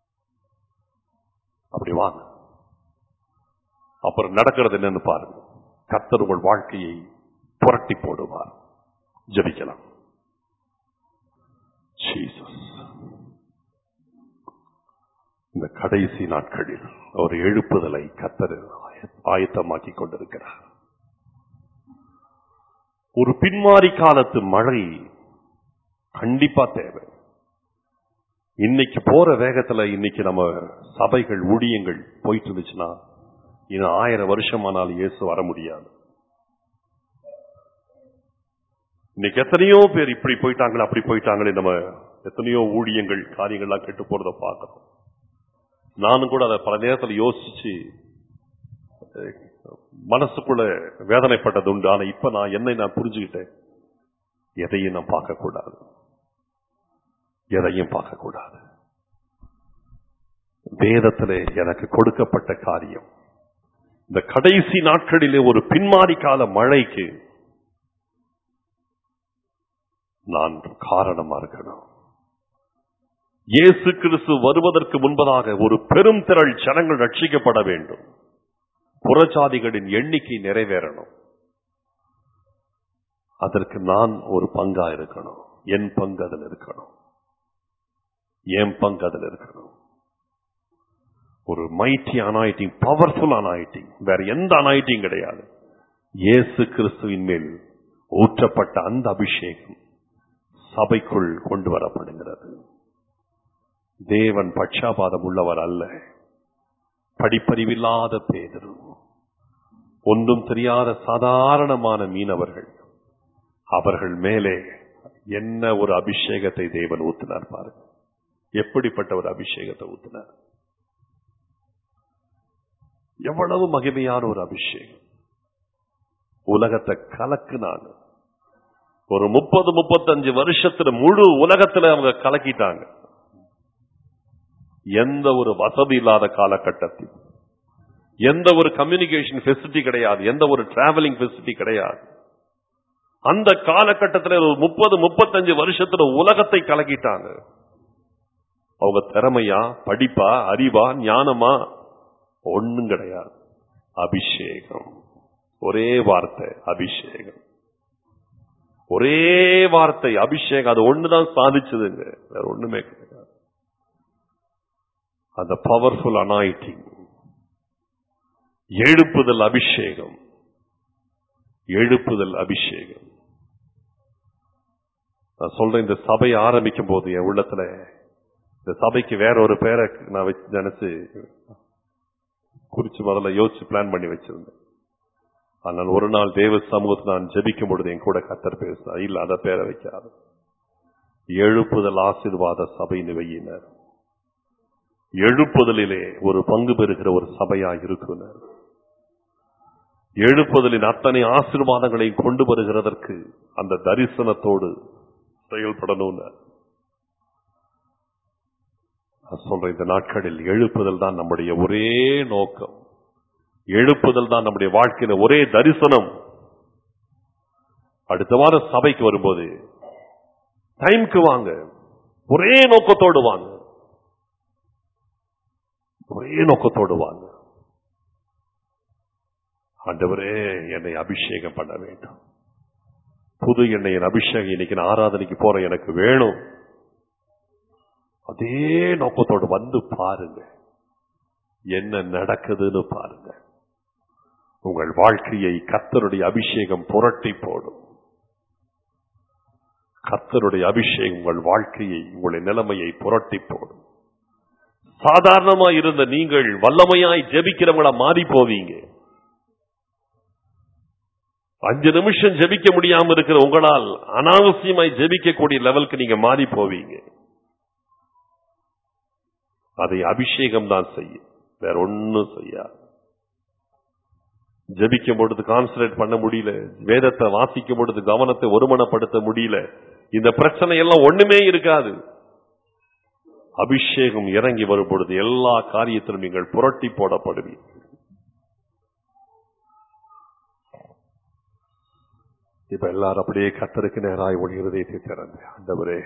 அப்படி வாங்க. அப்புறம் நடக்கிறது என்னன்னு பாருங்க. கர்த்தர் உங்கள் வாழ்க்கையை புரட்டி போடுவார். ஜெபிக்கலாம். ஜீசஸ், இந்த கடைசி நாட்களில் ஒரு எழுப்புதலை கர்த்தர் ஆயத்தமாக்கி கொண்டிருக்கிறார். ஒரு பின்மாறி காலத்து மழை கண்டிப்பா தேவை. இன்னைக்கு போற வேகத்துல இன்னைக்கு நம்ம சபைகள் ஊழியங்கள் போயிட்டு இருந்துச்சுன்னா இன்னும் 1000 வருஷமானாலும் இயேசு வர முடியாது. இன்னைக்கு எத்தனையோ பேர் இப்படி போயிட்டாங்களே அப்படி போயிட்டாங்களே, நம்ம எத்தனையோ ஊழியங்கள் காரியங்கள்லாம் கெட்டு போறத பார்க்கணும். நானும் கூட அதை பல நேரத்தில் யோசிச்சு மனசுக்குள்ள வேதனைப்பட்டது உண்டு. ஆனா இப்ப நான் புரிஞ்சுக்கிட்டேன், எதையும் நான் பார்க்க கூடாது, எதையும் பார்க்க கூடாது. வேதத்திலே எனக்கு கொடுக்கப்பட்ட காரியம் இந்த கடைசி நாட்களிலே ஒரு பின்மாறி கால மழைக்கு நான் காரணமா இருக்கணும். இயேசு கிறிஸ்து வருவதற்கு முன்பதாக ஒரு பெரும் திரள் ஜனங்கள் ரட்சிக்கப்பட வேண்டும். புறஜாதிகளின் எண்ணிக்கை நிறைவேறணும். அதற்கு நான் ஒரு பங்கா இருக்கணும். என் பங்கு அதில் இருக்கணும். என் பங்கு அதில் இருக்கணும். ஒரு மைட்டி அனாயிட்டிங், பவர்ஃபுல் அனாயிட்டிங், வேற எந்த அனாயிட்டிங் கிடையாது. இயேசு கிறிஸ்துவின் மேல் ஊற்றப்பட்ட அந்த அபிஷேகம் சபைக்குள் கொண்டு வரப்படுகிறது. தேவன் பட்சாபாதம் உள்ளவர் அல்ல. படிப்பறிவில்லாத பேதுரு, ஒன்றும் தெரியாத சாதாரணமான மீனவர்கள், அவர்கள் மேலே என்ன ஒரு அபிஷேகத்தை தேவன் ஊத்தினார் பாருங்க. எப்படிப்பட்ட ஒரு அபிஷேகத்தை ஊத்தினார். எவ்வளவு மகிமையான ஒரு அபிஷேகம். உலகத்தை கலக்குனாங்க. ஒரு 30-35 வருஷத்துல முழு உலகத்துல அவங்க கலக்கிட்டாங்க. எந்த ஒரு வசதி இல்லாத காலகட்டத்தில், எந்த ஒரு கம்யூனிகேஷன் ஃபெசிலிட்டி கிடையாது, எந்த ஒரு டிராவலிங் ஃபெசிலிட்டி கிடையாது. அந்த காலகட்டத்தில் 30-35 வருஷத்துல உலகத்தை கலக்கிட்டாங்க. அவங்க திறமையா, படிப்பா, அறிவா, ஞானமா ஒண்ணும் கிடையாது. அபிஷேகம். ஒரே வார்த்தை அபிஷேகம். ஒரே வார்த்தை அபிஷேகம். அது ஒண்ணுதான் சாதிச்சதுங்க, வேற ஒண்ணுமே கிடையாது. அந்த பவர்ஃபுல் அனாயிட்டிங், எழுப்புதல் அபிஷேகம். எழுப்புதல் அபிஷேகம். நான் சொல்றேன், இந்த சபை ஆரம்பிக்கும் போது என் உள்ளத்துல இந்த சபைக்கு வேற ஒரு பேரை நான் நினைச்சு குறிச்சு முதல்ல யோசிச்சு பிளான் பண்ணி வச்சிருந்தேன். ஆனால் ஒரு நாள் தேவ சமூகத்தை நான் ஜெபிக்கும் பொழுது என் கூட கர்த்தர் பேசினார், இல்ல அத பேரை வைக்காது, எழுப்புதல் ஆசீர்வாத சபை நிவையினர். எழுப்புதலிலே ஒரு பங்கு பெறுகிற ஒரு சபையா இருக்கிறார். எழுப்புதலின் அத்தனை ஆசீர்வாதங்களை கொண்டு வருகிறதற்கு அந்த தரிசனத்தோடு செயல்படணும். சொல்ற இந்த நாட்களில் எழுப்புதல் தான் நம்முடைய ஒரே நோக்கம். எழுப்புதல் தான் நம்முடைய வாழ்க்கையில ஒரே தரிசனம். அடுத்த வாரம் சபைக்கு வரும்போது டைம்க்கு வாங்க, ஒரே நோக்கத்தோடு வாங்க, ஒரே நோக்கத்தோடு வாங்க. ஆண்டவரே, என்னை அபிஷேகம் பண்ண வேண்டும். புது எண்ணெயின் அபிஷேகம் இன்னைக்கு நான் ஆராதனைக்கு போற எனக்கு வேணும். அதே நோக்கத்தோடு வந்து பாருங்க, என்ன நடக்குதுன்னு பாருங்க. உங்கள் வாழ்க்கையை கர்த்தருடைய அபிஷேகம் புரட்டி போடும். கர்த்தருடைய அபிஷேகம் உங்கள் வாழ்க்கையை, உங்களுடைய நிலைமையை புரட்டி போடும். சாதாரணமா இருந்த நீங்கள் வல்லமையாய் ஜெபிக்கிறவங்கள மாறி போவீங்க. 5 நிமிஷம் ஜெபிக்க முடியாம இருக்கிற உங்களால் அனாவசியமாய் ஜெபிக்கக்கூடிய லெவலுக்கு நீங்க மாறி போவீங்க. அதை அபிஷேகம் தான் செய்யும், வேற ஒன்னும் செய்யாது. ஜெபிக்கும் பொழுது கான்சன்ட்ரேட் பண்ண முடியல, வேதத்தை வாசிக்கும் பொழுது கவனத்தை ஒருமனப்படுத்த முடியல, இந்த பிரச்சனை எல்லாம் ஒண்ணுமே இருக்காது. அபிஷேகம் இறங்கி வரும் பொழுது எல்லா காரியத்திலும் நீங்கள் புரட்டி போடப்படுவீர்கள். இப்ப எல்லாரும் அப்படியே கர்த்தருக்கு நேராய் உடைய இருதயத்தை திறந்து, ஆண்டவரே,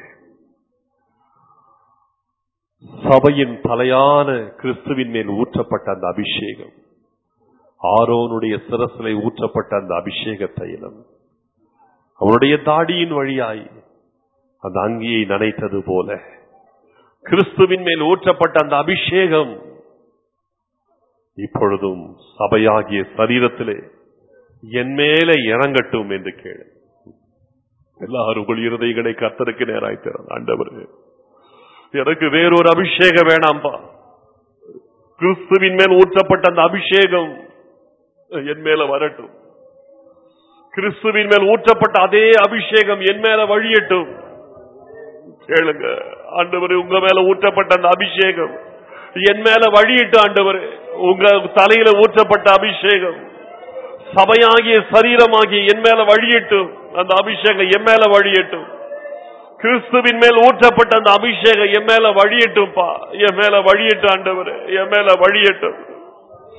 சபையின் தலையான கிறிஸ்துவின் மேல் ஊற்றப்பட்ட அந்த அபிஷேகம், ஆரோனுடைய சிரசிலே ஊற்றப்பட்ட அந்த அபிஷேக தைலம் அவனுடைய தாடியின் வழியாய் அந்த அங்கியை நனைத்தது போல கிறிஸ்துவின் மேல் ஊற்றப்பட்ட அந்த அபிஷேகம் இப்பொழுதும் சபையாகிய சரீரத்திலே என் மேலே இறங்கட்டும் என்று கேளு. எல்லாரும் உங்கள் இருதயங்களை கர்த்தருக்கு நேராய் திறந்து, ஆண்டவரே, எனக்கு வேறொரு அபிஷேகம் வேணாம்பா. கிறிஸ்துவின் மேல் ஊற்றப்பட்ட அந்த அபிஷேகம் என் மேல வரட்டும். கிறிஸ்துவின் மேல் ஊற்றப்பட்ட அதே அபிஷேகம் என் மேல வழியட்டும். கேளுங்க, ஆண்டவரே, உங்க மேல ஊற்றப்பட்ட அந்த அபிஷேகம் என் மேல வழியிட்டு, ஆண்டவரே, உங்க தலையில ஊற்றப்பட்ட அபிஷேகம் சபையாகிய சரீரமாகிய என் மேல வழியட்டும். அந்த அபிஷேகம் என் மேல வழியட்டும். கிறிஸ்துவின் மேல் ஊற்றப்பட்ட அந்த அபிஷேகம் என் மேல வழியட்டும்பா, என் மேல வழியட்டும். ஆண்டவரே, என் மேல வழியட்டும்.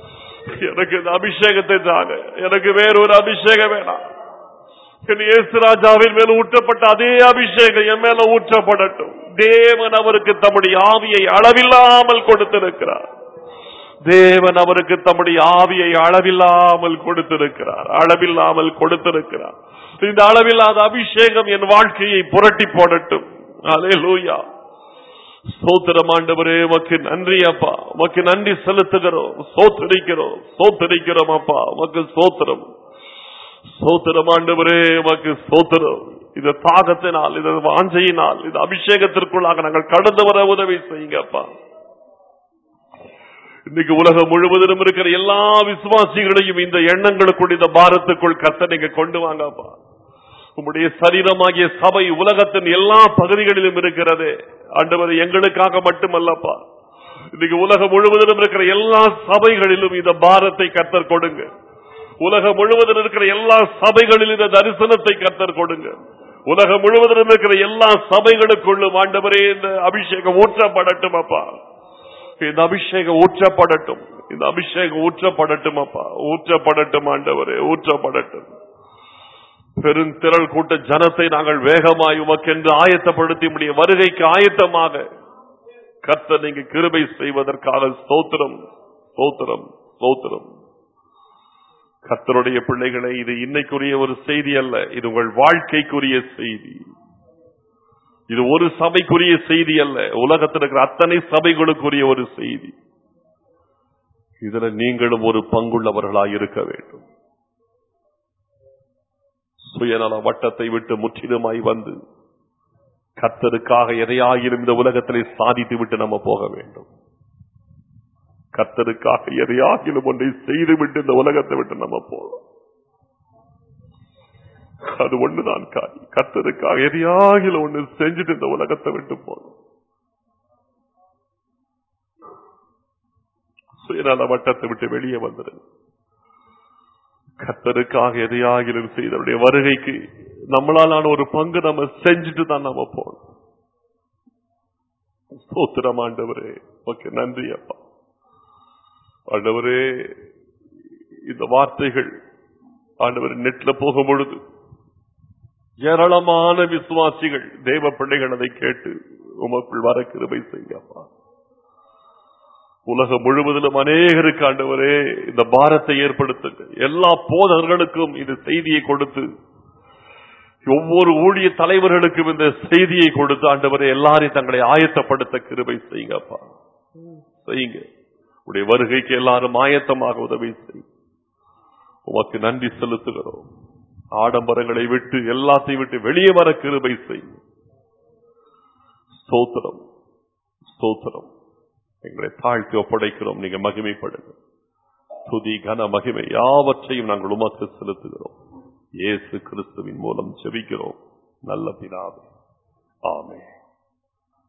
எனக்கு இந்த அபிஷேகத்தை தாங்க, எனக்கு வேறொரு அபிஷேகம் வேணாம். இயேசு ராஜாவின் மேல் ஊற்றப்பட்ட அதே அபிஷேகம் என் மேல ஊற்றப்படட்டும். தேவன் அவருக்கு தம்முடைய ஆவியை அளவில்லாமல் கொடுத்திருக்கிறார். தேவன் அவருக்கு தம்முடைய ஆவியை அளவில்லாமல் கொடுத்திருக்கிறார். அளவில்லாமல் கொடுத்திருக்கிறார். இந்த அளவில்லாத அபிஷேகம் என் வாழ்க்கையை புரட்டி போடட்டும். அல்லேலூயா. ஸ்தோத்திரம் ஆண்டவரே, உமக்கு நன்றி அப்பா, உமக்கு நன்றி செலுத்துகிறோம், ஸ்தோத்திரிக்கிறோம், ஸ்தோத்திரிக்கிறோம் அப்பா, உமக்கு ஸ்தோத்திரம். ஸ்தோத்திரம் ஆண்டவரே, உமக்கு ஸ்தோத்திரம். இந்த தாகத்தினால், இந்த வாஞ்சையினால், இந்த அபிஷேகத்திற்குள்ளாக நாங்கள் கடந்து வர உதவி செய்யுங்க அப்பா. இன்னைக்கு உலகம் முழுவதிலும் இருக்கிற எல்லா விசுவாசிகளையும் இந்த எண்ணங்களுக்குள், இந்த பாரத்துக்குள் கர்த்தர் நீங்க கொண்டு வாங்கப்பா. உம்முடைய சரீரமாகிய சபை உலகத்தின் எல்லா பகுதிகளிலும் இருக்கிறது ஆண்டவரே, எங்களுக்காக மட்டுமல்லப்பா. இன்னைக்கு உலகம் முழுவதிலும் இருக்கிற எல்லா சபைகளிலும் இந்த பாரத்தை கர்த்தர் கொடுங்க. உலகம் முழுவதிலும் இருக்கிற எல்லா சபைகளிலும் இந்த தரிசனத்தை கர்த்தர் கொடுங்க. உலகம் முழுவதிலும் இருக்கிற எல்லா சபைகளுக்குள்ளும் ஆண்டவரே இந்த அபிஷேகம் ஊற்றப்படட்டும் அப்பா. இந்த அபிஷேகம் ஊற்றப்படட்டும், இந்த அபிஷேகம் ஊற்றப்படட்டும் அப்பா, ஊற்றப்படட்டும் ஆண்டவரே, ஊற்றப்படட்டும். பெருந்திரள் கூட்ட ஜனத்தை நாங்கள் வேகமாய் உமக்கென்று ஆயத்தப்படுத்தி உம்முடைய வருகைக்கு ஆயத்தமாக கர்த்தர் நீங்க கிருபை செய்வதற்காக ஸ்தோத்திரம், ஸ்தோத்திரம், ஸ்தோத்திரம். கர்த்தருடைய பிள்ளைகளை, இது இன்னைக்குரிய ஒரு செய்தி அல்ல, இது உங்கள் வாழ்க்கைக்குரிய செய்தி. இது ஒரு சபைக்குரிய செய்தி அல்ல, உலகத்தில் இருக்கிற அத்தனை சபைகளுக்குரிய ஒரு செய்தி. இதுல நீங்களும் ஒரு பங்குள்ளவர்களாய் இருக்க வேண்டும். சுயநல வட்டத்தை விட்டு முற்றிலுமாய் வந்து கர்த்தருக்காக எதையாயிலும் இந்த உலகத்திலே சாதித்து விட்டு நம்ம போக வேண்டும். கர்த்தருக்காக எதையாகிலும் ஒன்றை செய்துவிட்டு இந்த உலகத்தை விட்டு நம்ம போகலாம். அது ஒண்ணுதான் காரியம். கர்த்தருக்காக எதையாகிலும் ஒன்று செஞ்சுட்டு இந்த உலகத்தை விட்டு போகணும். சுயநல வட்டத்தை விட்டு வெளியே வந்துடுங்க. கர்த்தருக்காக எதையாகிலும் செய்தவருடைய வருகைக்கு நம்மளாலான ஒரு பங்கு நம்ம செஞ்சுட்டு தான் நம்ம போகணும். ஸ்தோத்திரம் ஆண்டவரே, ஓகே, நன்றி அப்பா. ஆண்டவரே, இந்த வார்த்தைகள் ஆண்டவர் நெட்ல போகும் பொழுது ஏராளமான விசுவாசிகள், தேவ பிள்ளைகள் அதை கேட்டு உமக்குள் வர கிருபை செய்யப்பா. உலகம் முழுவதிலும் அநேகருக்கு ஆண்டவரே இந்த பாரத்தை ஏற்படுத்துங்க. எல்லா போதகர்களுக்கும் இந்த செய்தியை கொடுத்து, ஒவ்வொரு ஊழிய தலைவர்களுக்கும் இந்த செய்தியை கொடுத்து ஆண்டவரே எல்லாரையும் தங்களை ஆயத்தப்படுத்த கிருபை செய்யுங்கப்பா, செய்யுங்க. உடைய வருகைக்கு எல்லாரும் ஆயத்தமாக உதவி செய்யும். உமக்கு நன்றி செலுத்துகிறோம். ஆடம்பரங்களை விட்டு, எல்லாத்தையும் விட்டு வெளியே வர கிருபை செய்யும். ஸ்தோத்திரம், ஸ்தோத்திரம். எங்களை தாழ்த்தி ஒப்படைக்கிறோம். நீங்க மகிமைப்படுங்க. துதி, கன, மகிமை யாவற்றையும் நாங்கள் உமக்கு செலுத்துகிறோம். இயேசு கிறிஸ்துவின் மூலம் ஜெபிக்கிறோம் நல்ல பிதாவே, ஆமென்.